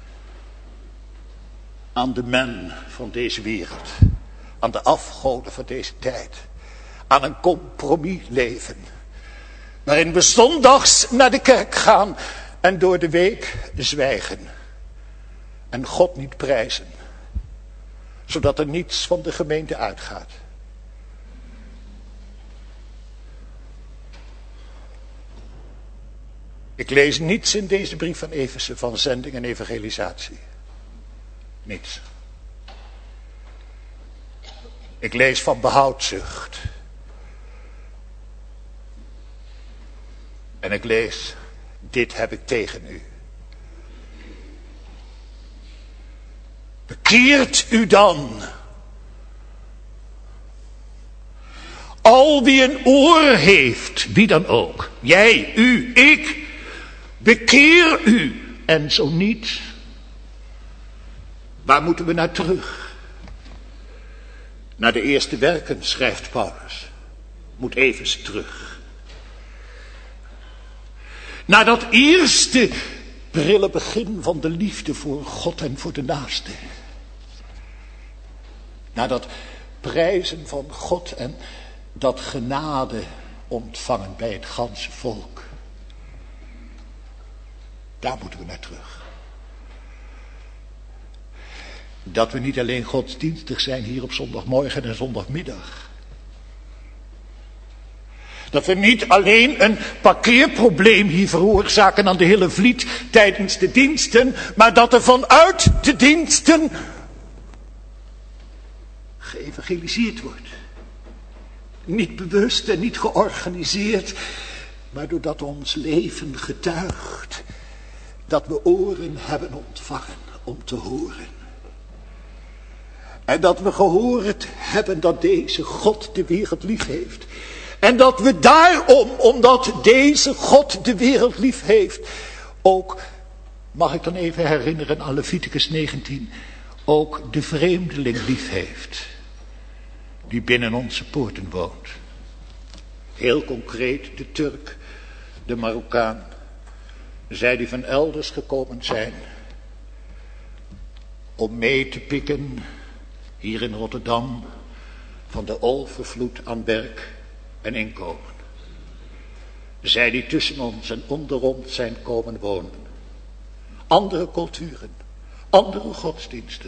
aan de men van deze wereld. Aan de afgoden van deze tijd. Aan een compromisleven. Waarin we zondags naar de kerk gaan en door de week zwijgen. En God niet prijzen. Zodat er niets van de gemeente uitgaat. Ik lees niets in deze brief van Efeze van zending en evangelisatie. Niets. Ik lees van behoudzucht. En ik lees: dit heb ik tegen u. Bekeert u dan. Al wie een oor heeft, wie dan ook. Jij, u, ik. Bekeer u. En zo niet. Waar moeten we naar terug? Naar de eerste werken, schrijft Paulus. Moet even terug. Naar dat eerste prille begin van de liefde voor God en voor de naaste. Naar dat prijzen van God en dat genade ontvangen bij het ganse volk. Daar moeten we naar terug. Dat we niet alleen godsdienstig zijn hier op zondagmorgen en zondagmiddag. Dat we niet alleen een parkeerprobleem hier veroorzaken aan de hele Vliet tijdens de diensten, maar dat er vanuit de diensten geëvangeliseerd wordt. Niet bewust en niet georganiseerd, maar doordat ons leven getuigt dat we oren hebben ontvangen om te horen. En dat we gehoord hebben dat deze God de wereld lief heeft. En dat we daarom, omdat deze God de wereld lief heeft, ook, mag ik dan even herinneren aan Leviticus negentien, ook de vreemdeling lief heeft. Die binnen onze poorten woont. Heel concreet de Turk, de Marokkaan. Zij die van elders gekomen zijn. Om mee te pikken, hier in Rotterdam, van de overvloed aan werk en inkomen. Zij die tussen ons en onder ons zijn komen wonen. Andere culturen, andere godsdiensten.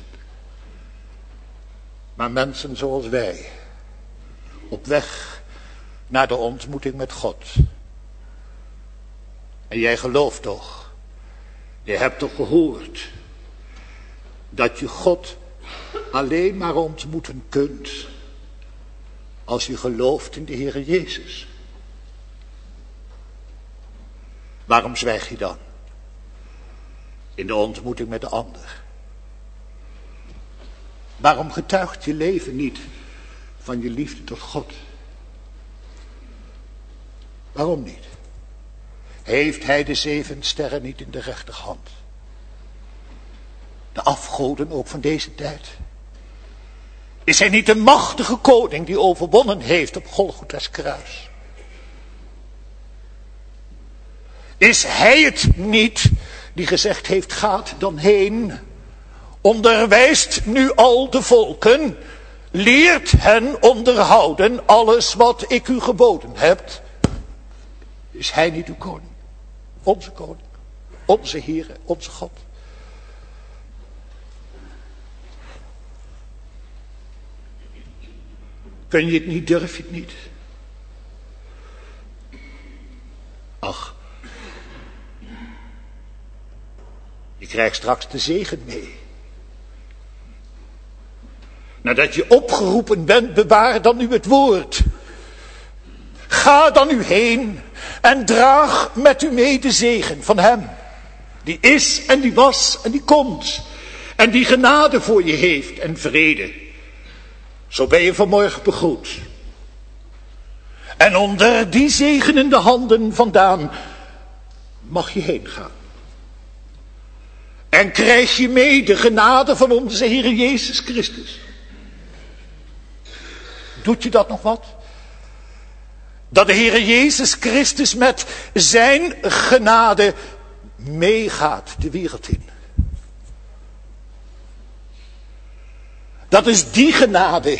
Maar mensen zoals wij, op weg naar de ontmoeting met God. En jij gelooft toch, je hebt toch gehoord, dat je God alleen maar ontmoeten kunt als je gelooft in de Heere Jezus. Waarom zwijg je dan? In de ontmoeting met de ander. Waarom getuigt je leven niet van je liefde tot God? Waarom niet? Heeft hij de zeven sterren niet in de rechterhand? De afgoden ook van deze tijd? Is hij niet de machtige koning die overwonnen heeft op Golgotha's kruis? Is hij het niet die gezegd heeft, gaat dan heen, onderwijst nu al de volken, leert hen onderhouden alles wat ik u geboden heb? Is hij niet uw koning? Onze koning, onze Heere, onze God. Kun je het niet, durf je het niet? krijgt straks de zegen mee. Nadat je opgeroepen bent, bewaar dan u het woord. Ga dan u heen en draag met u mee de zegen van hem. Die is en die was en die komt. En die genade voor je heeft en vrede. Zo ben je vanmorgen begroet. En onder die zegenende handen vandaan mag je heen gaan. En krijg je mee de genade van onze Heer Jezus Christus. Doet je dat nog wat? Dat de Heer Jezus Christus met zijn genade meegaat de wereld in. Dat is die genade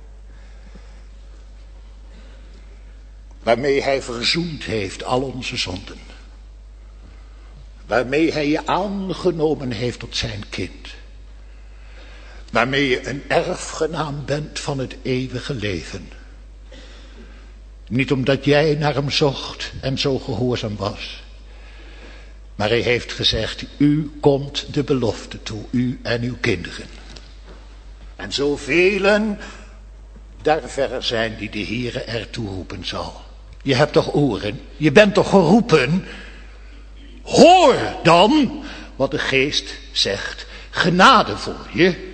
waarmee hij verzoend heeft al onze zonden. Waarmee hij je aangenomen heeft tot zijn kind. Waarmee je een erfgenaam bent van het eeuwige leven. Niet omdat jij naar hem zocht en zo gehoorzaam was. Maar hij heeft gezegd, u komt de belofte toe, u en uw kinderen. En zoveel daar verre zijn die de Heere ertoe roepen zal. Je hebt toch oren, je bent toch geroepen. Hoor dan wat de Geest zegt. Genade voor je.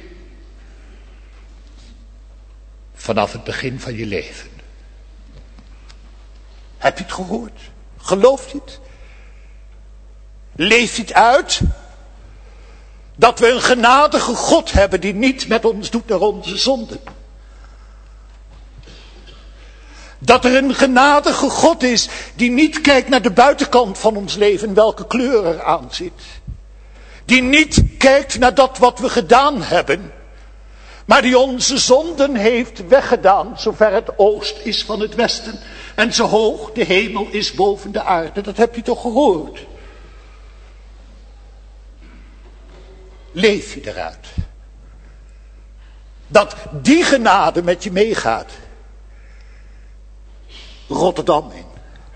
Vanaf het begin van je leven. Heb je het gehoord? Geloof je het? Leef je het uit? Dat we een genadige God hebben die niet met ons doet naar onze zonden. Dat er een genadige God is die niet kijkt naar de buitenkant van ons leven, welke kleur er aan zit. Die niet kijkt naar dat wat we gedaan hebben, maar die onze zonden heeft weggedaan, zover het oost is van het westen. En zo hoog de hemel is boven de aarde, dat heb je toch gehoord? Leef je eruit. Dat die genade met je meegaat. Rotterdam in.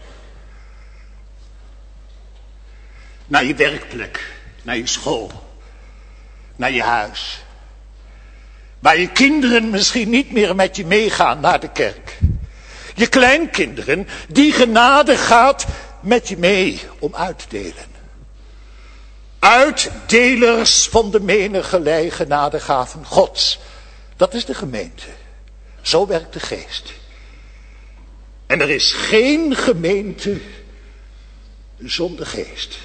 Naar je werkplek. Naar je school. Naar je huis. Waar je kinderen misschien niet meer met je meegaan naar de kerk. Je kleinkinderen, die genade gaat met je mee om uit te delen. Uitdelers van de menige genadegaven Gods. Dat is de gemeente. Zo werkt de Geest. En er is geen gemeente zonder Geest.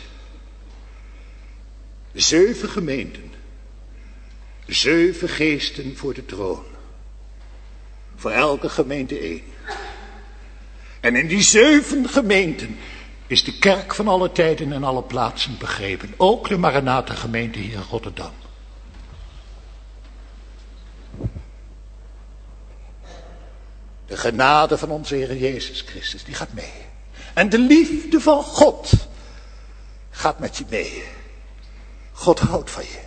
Zeven gemeenten. Zeven geesten voor de troon. Voor elke gemeente één. En in die zeven gemeenten is de kerk van alle tijden en alle plaatsen begrepen. Ook de Maranatha gemeente hier in Rotterdam. De genade van onze Heer Jezus Christus, die gaat mee. En de liefde van God gaat met je mee. God houdt van je.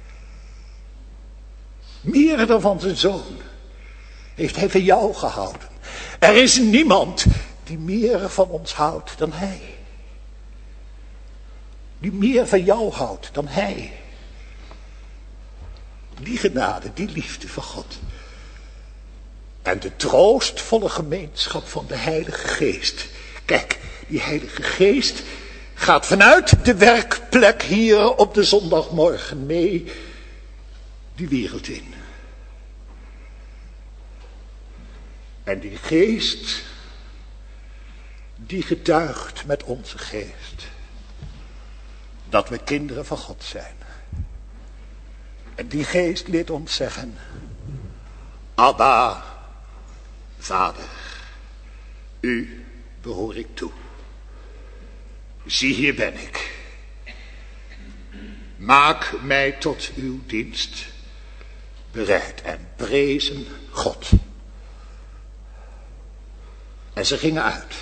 Meer dan van zijn zoon heeft hij van jou gehouden. Er is niemand die meer van ons houdt dan hij. Die meer van jou houdt dan hij. Die genade, die liefde van God. En de troostvolle gemeenschap van de Heilige Geest. Kijk, die Heilige Geest gaat vanuit de werkplek hier op de zondagmorgen mee die wereld in. En die Geest, die getuigt met onze geest dat we kinderen van God zijn. En die Geest leert ons zeggen, Abba, Vader, u behoor ik toe. Zie, hier ben ik. Maak mij tot uw dienst bereid en prezen God. En ze gingen uit.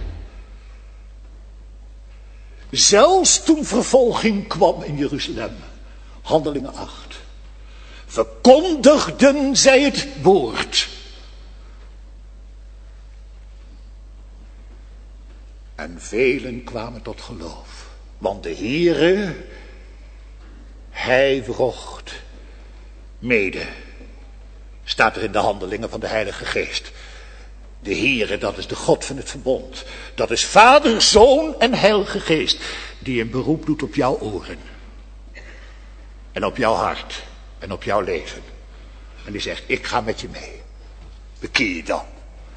Zelfs toen vervolging kwam in Jeruzalem, Handelingen acht, verkondigden zij het woord. En velen kwamen tot geloof. Want de Heere Hij wrocht mede. Staat er in de handelingen van de Heilige Geest. De Heere, dat is de God van het verbond. Dat is Vader, Zoon en Heilige Geest. Die een beroep doet op jouw oren. En op jouw hart. En op jouw leven. En die zegt, ik ga met je mee. Bekeer je dan.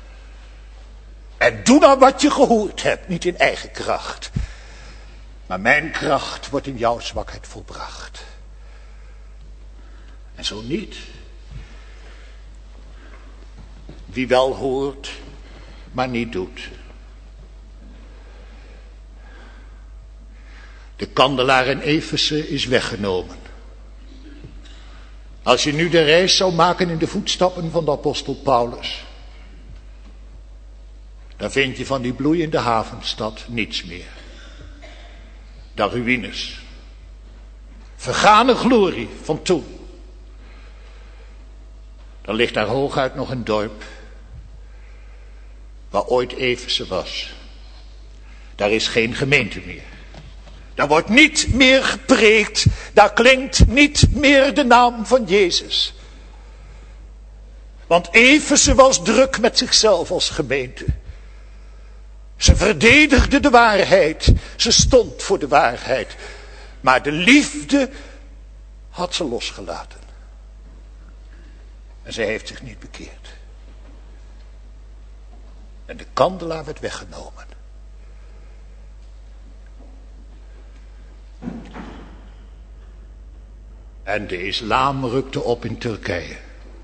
En doe dan wat je gehoord hebt. Niet in eigen kracht. Maar mijn kracht wordt in jouw zwakheid volbracht. En zo niet. Wie wel hoort, maar niet doet. De kandelaar in Efeze is weggenomen. Als je nu de reis zou maken in de voetstappen van de apostel Paulus, dan vind je van die bloeiende havenstad niets meer. De ruïnes. Vergane glorie van toen. Dan ligt daar hooguit nog een dorp waar ooit Efeze was. Daar is geen gemeente meer. Daar wordt niet meer gepreekt. Daar klinkt niet meer de naam van Jezus. Want Efeze was druk met zichzelf als gemeente. Ze verdedigde de waarheid. Ze stond voor de waarheid. Maar de liefde had ze losgelaten. En zij heeft zich niet bekeerd. En de kandelaar werd weggenomen. En de islam rukte op in Turkije.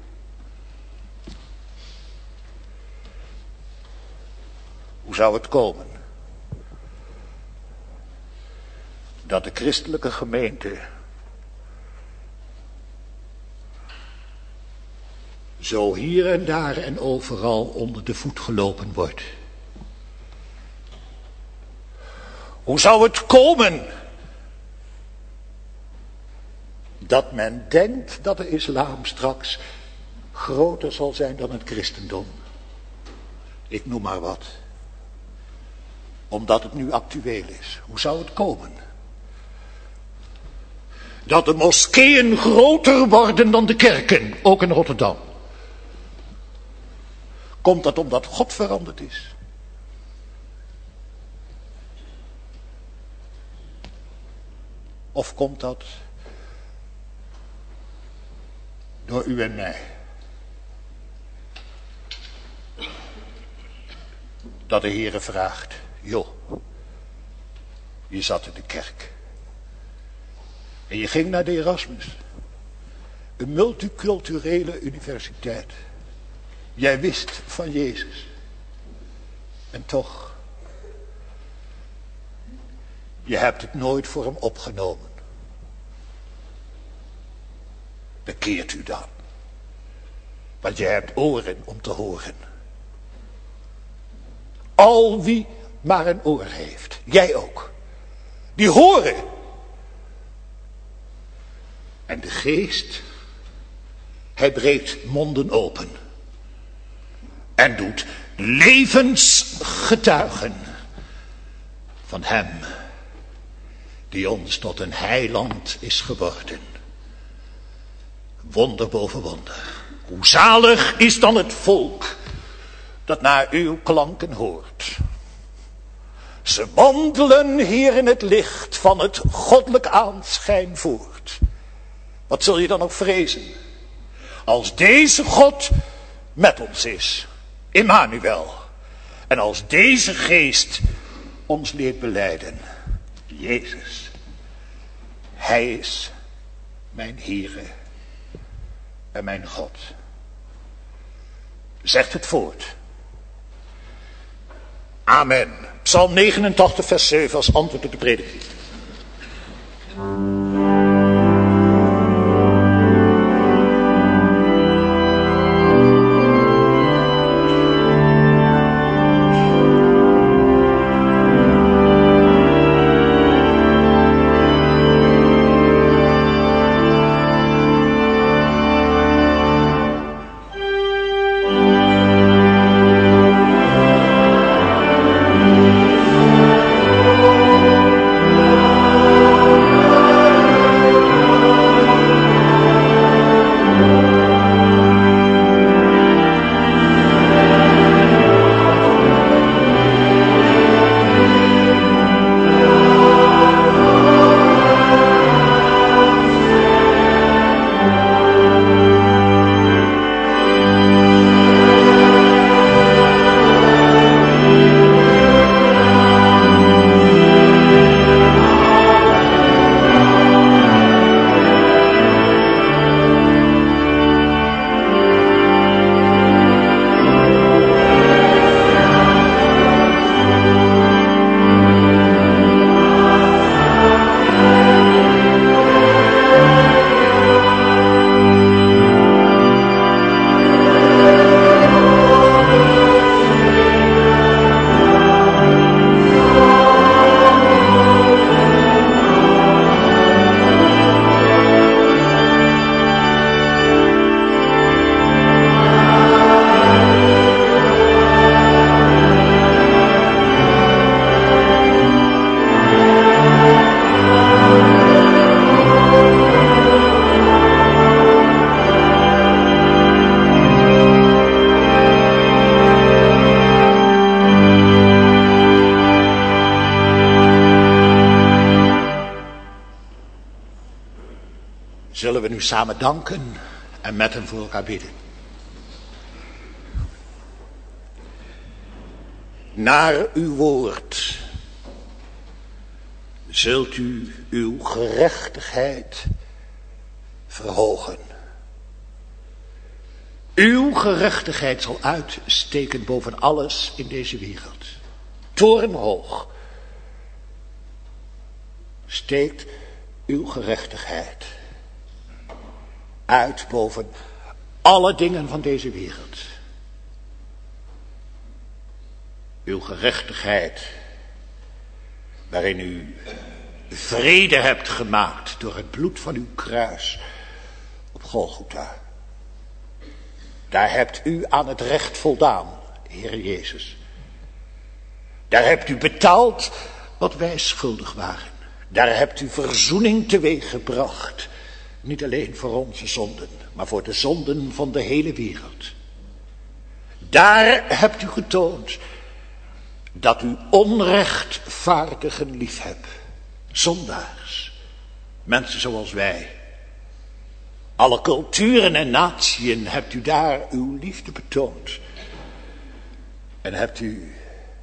Hoe zou het komen dat de christelijke gemeente zo hier en daar en overal onder de voet gelopen wordt? Hoe zou het komen dat men denkt dat de islam straks groter zal zijn dan het christendom? Ik noem maar wat. Omdat het nu actueel is. Hoe zou het komen dat de moskeeën groter worden dan de kerken, ook in Rotterdam? Komt dat omdat God veranderd is? Of komt dat door u en mij? Dat de Heere vraagt, joh, je zat in de kerk. En je ging naar de Erasmus. Een multiculturele universiteit. Jij wist van Jezus. En toch, je hebt het nooit voor hem opgenomen. Bekeert u dan. Want je hebt oren om te horen. Al wie maar een oor heeft. Jij ook. Die horen. En de geest, hij breekt monden open. En doet levensgetuigen van hem die ons tot een heiland is geworden. Wonder boven wonder. Hoe zalig is dan het volk dat naar uw klanken hoort. Ze wandelen hier in het licht van het goddelijk aanschijn voort. Wat zul je dan ook vrezen? Als deze God met ons is. Immanuel. En als deze geest ons leert belijden. Jezus. Hij is mijn Heere en mijn God. Zegt het voort. Amen. Psalm negenentachtig vers zeven als antwoord op de prediking. Amen. nu samen danken en met hem voor elkaar bidden. Naar uw woord zult u uw gerechtigheid verhogen. Uw gerechtigheid zal uitsteken boven alles in deze wereld. Torenhoog steekt uw gerechtigheid uit boven alle dingen van deze wereld. Uw gerechtigheid, waarin u vrede hebt gemaakt door het bloed van uw kruis op Golgotha. Daar hebt u aan het recht voldaan, Heer Jezus. Daar hebt u betaald wat wij schuldig waren. Daar hebt u verzoening teweeggebracht. Niet alleen voor onze zonden, maar voor de zonden van de hele wereld. Daar hebt u getoond dat u onrechtvaardigen lief hebt. Zondaars, mensen zoals wij. Alle culturen en natieën hebt u daar uw liefde betoond. En hebt u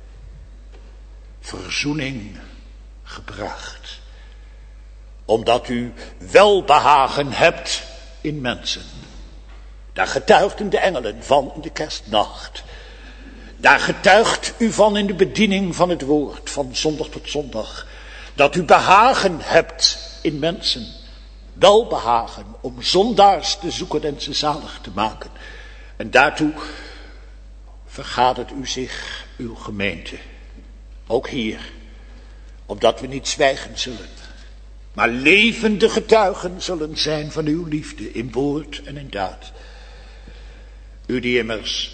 verzoening gebracht. Omdat u welbehagen hebt in mensen. Daar getuigden de engelen van in de kerstnacht. Daar getuigt u van in de bediening van het woord, van zondag tot zondag. Dat u behagen hebt in mensen. Welbehagen om zondaars te zoeken en ze zalig te maken. En daartoe vergadert u zich uw gemeente. Ook hier. Opdat we niet zwijgen zullen. Maar levende getuigen zullen zijn van uw liefde in woord en in daad. U die immers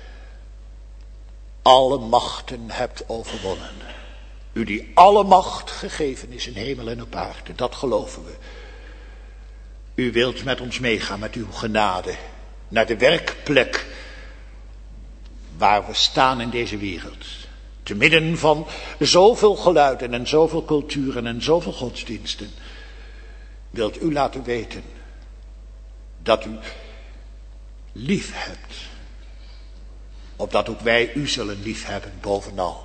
alle machten hebt overwonnen. U die alle macht gegeven is in hemel en op aarde. Dat geloven we. U wilt met ons meegaan met uw genade. Naar de werkplek waar we staan in deze wereld. Te midden van zoveel geluiden en zoveel culturen en zoveel godsdiensten. Wilt u laten weten dat u lief hebt. Opdat ook wij u zullen lief hebben bovenal.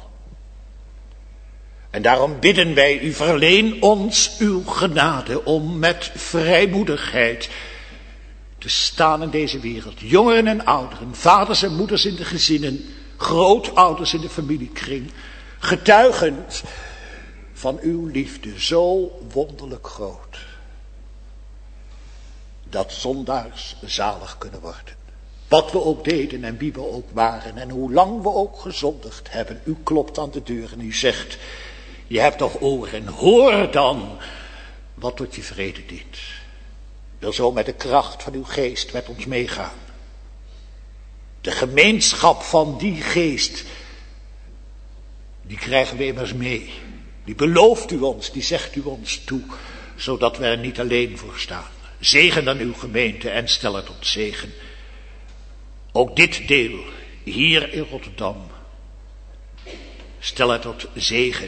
En daarom bidden wij u, verleen ons uw genade om met vrijmoedigheid te staan in deze wereld. Jongeren en ouderen, vaders en moeders in de gezinnen, grootouders in de familiekring, getuigend van uw liefde zo wonderlijk groot. Dat zondaars zalig kunnen worden. Wat we ook deden en wie we ook waren en hoe lang we ook gezondigd hebben. U klopt aan de deur en u zegt, je hebt toch oren, hoor dan wat tot je vrede dient. Wil zo met de kracht van uw geest met ons meegaan. De gemeenschap van die geest, die krijgen we immers mee. Die belooft u ons, die zegt u ons toe, zodat we er niet alleen voor staan. Zegen dan uw gemeente en stel het tot zegen. Ook dit deel, hier in Rotterdam, stel het tot zegen.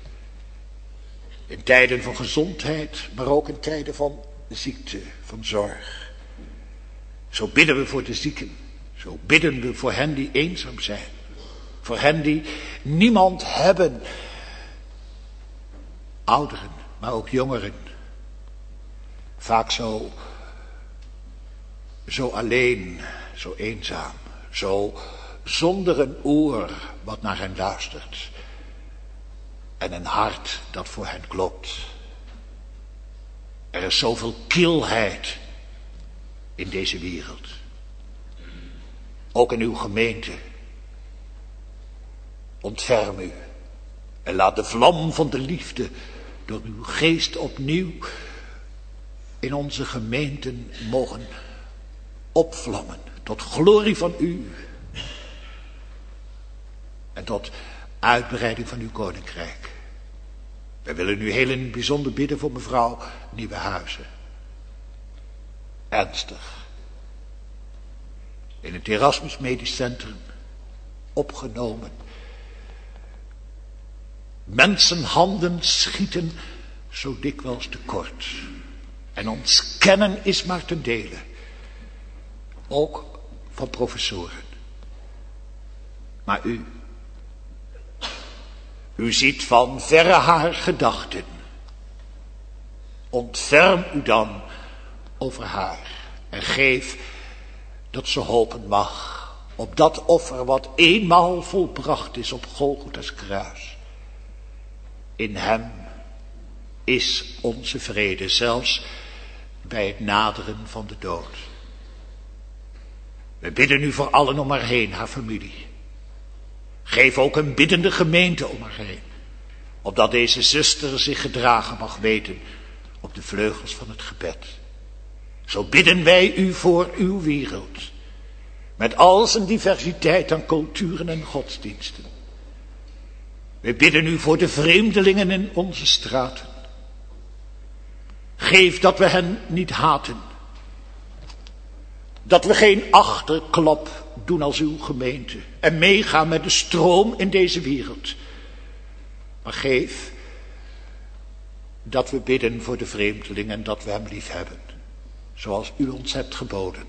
In tijden van gezondheid, maar ook in tijden van ziekte, van zorg. Zo bidden we voor de zieken. Zo bidden we voor hen die eenzaam zijn. Voor hen die niemand hebben. Ouderen, maar ook jongeren. Vaak zo, zo alleen, zo eenzaam. Zo zonder een oor wat naar hen luistert. En een hart dat voor hen klopt. Er is zoveel kilheid in deze wereld. Ook in uw gemeente. Ontferm u. En laat de vlam van de liefde door uw geest opnieuw in onze gemeenten mogen opvlammen. Tot glorie van u. En tot uitbreiding van uw koninkrijk. Wij willen u heel in het bijzonder bidden voor mevrouw Nieuwenhuizen. Ernstig. In het Erasmus Medisch Centrum. Opgenomen. Mensenhanden schieten zo dikwijls tekort. En ons kennen is maar ten dele. Ook van professoren. Maar u, u ziet van verre haar gedachten. Ontferm u dan over haar en geef dat ze hopen mag op dat offer wat eenmaal volbracht is op Golgotha's kruis. In hem is onze vrede, zelfs bij het naderen van de dood. We bidden u voor allen om haar heen, haar familie. Geef ook een biddende gemeente om haar heen, opdat deze zuster zich gedragen mag weten op de vleugels van het gebed. Zo bidden wij u voor uw wereld, met al zijn diversiteit aan culturen en godsdiensten. We bidden u voor de vreemdelingen in onze straten. Geef dat we hen niet haten. Dat we geen achterklap doen als uw gemeente en meegaan met de stroom in deze wereld. Maar geef dat we bidden voor de vreemdeling en dat we hem lief hebben, zoals u ons hebt geboden.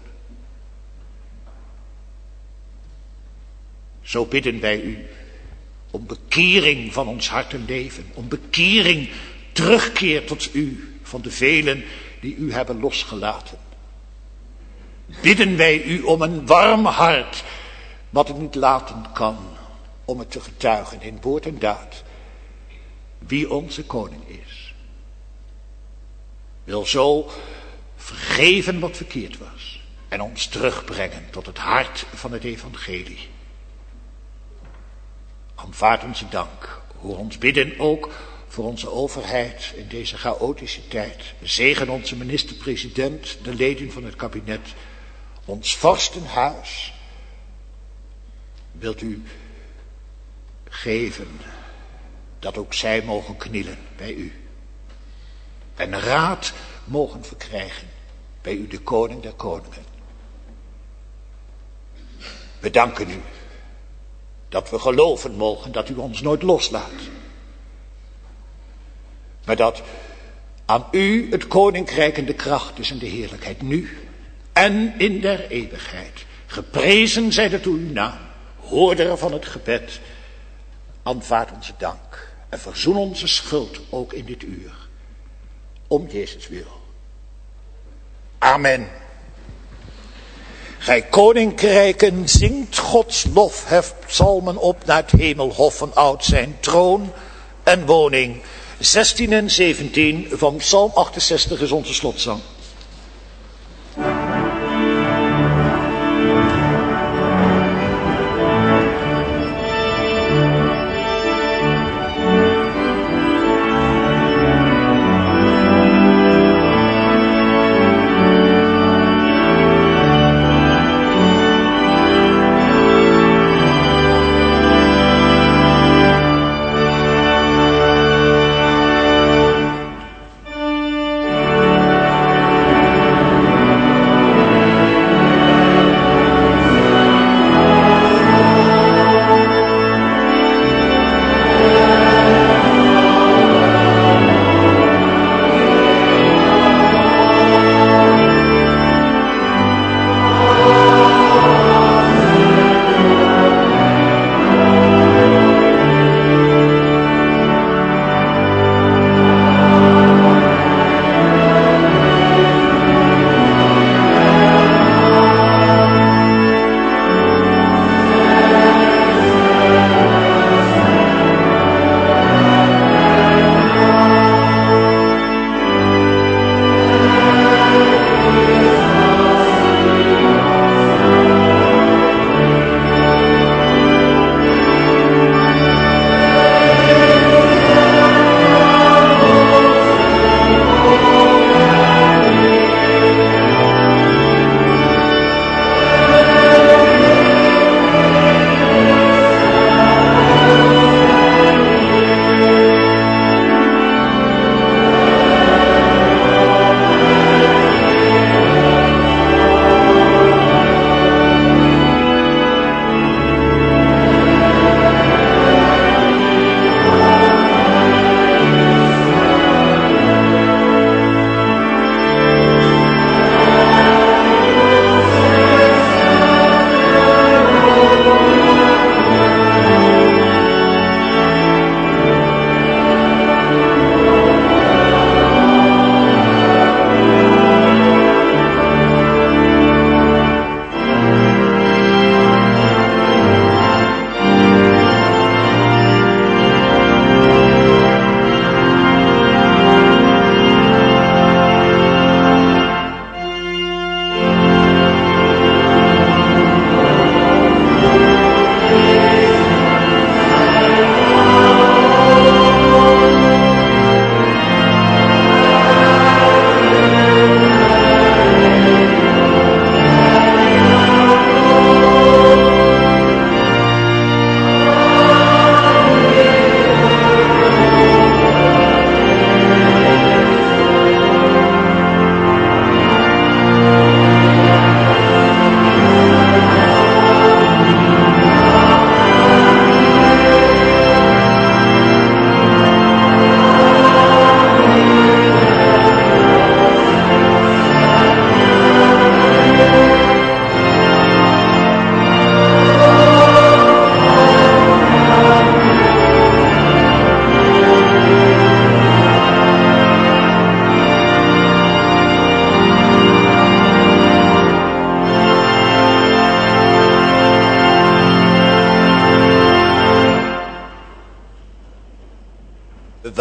Zo bidden wij u om bekering van ons hart en leven, om bekering, terugkeer tot u van de velen die u hebben losgelaten. Bidden wij u om een warm hart, wat het niet laten kan, om het te getuigen in woord en daad, wie onze koning is. Wil zo vergeven wat verkeerd was en ons terugbrengen tot het hart van het evangelie. Aanvaard onze dank, hoor ons bidden ook voor onze overheid in deze chaotische tijd. Zegen onze minister-president, de leden van het kabinet, ons vorstenhuis. Wilt u geven dat ook zij mogen knielen bij u en raad mogen verkrijgen bij u, de koning der koningen. We danken u dat we geloven mogen dat u ons nooit loslaat, maar dat aan u het koninkrijk en de kracht is en de heerlijkheid nu en in der eeuwigheid. Geprezen zij dat uw naam, hoorder van het gebed. Aanvaard onze dank en verzoen onze schuld ook in dit uur, om Jezus wil. Amen. Gij koninkrijken, zingt Gods lof, heft psalmen op naar het hemelhof, van oud zijn troon en woning. zestien en zeventien van Psalm achtenzestig is onze slotzang.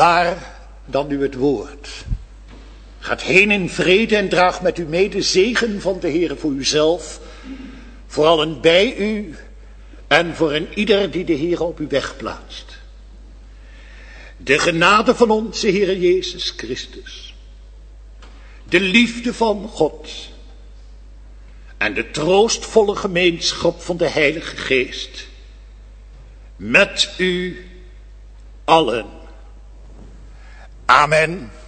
waar dan nu het woord. Gaat heen in vrede en draagt met u mee de zegen van de Heer voor uzelf, voor allen bij u en voor een ieder die de Heer op uw weg plaatst. De genade van onze Heer Jezus Christus, de liefde van God en de troostvolle gemeenschap van de Heilige Geest met u allen. Amen.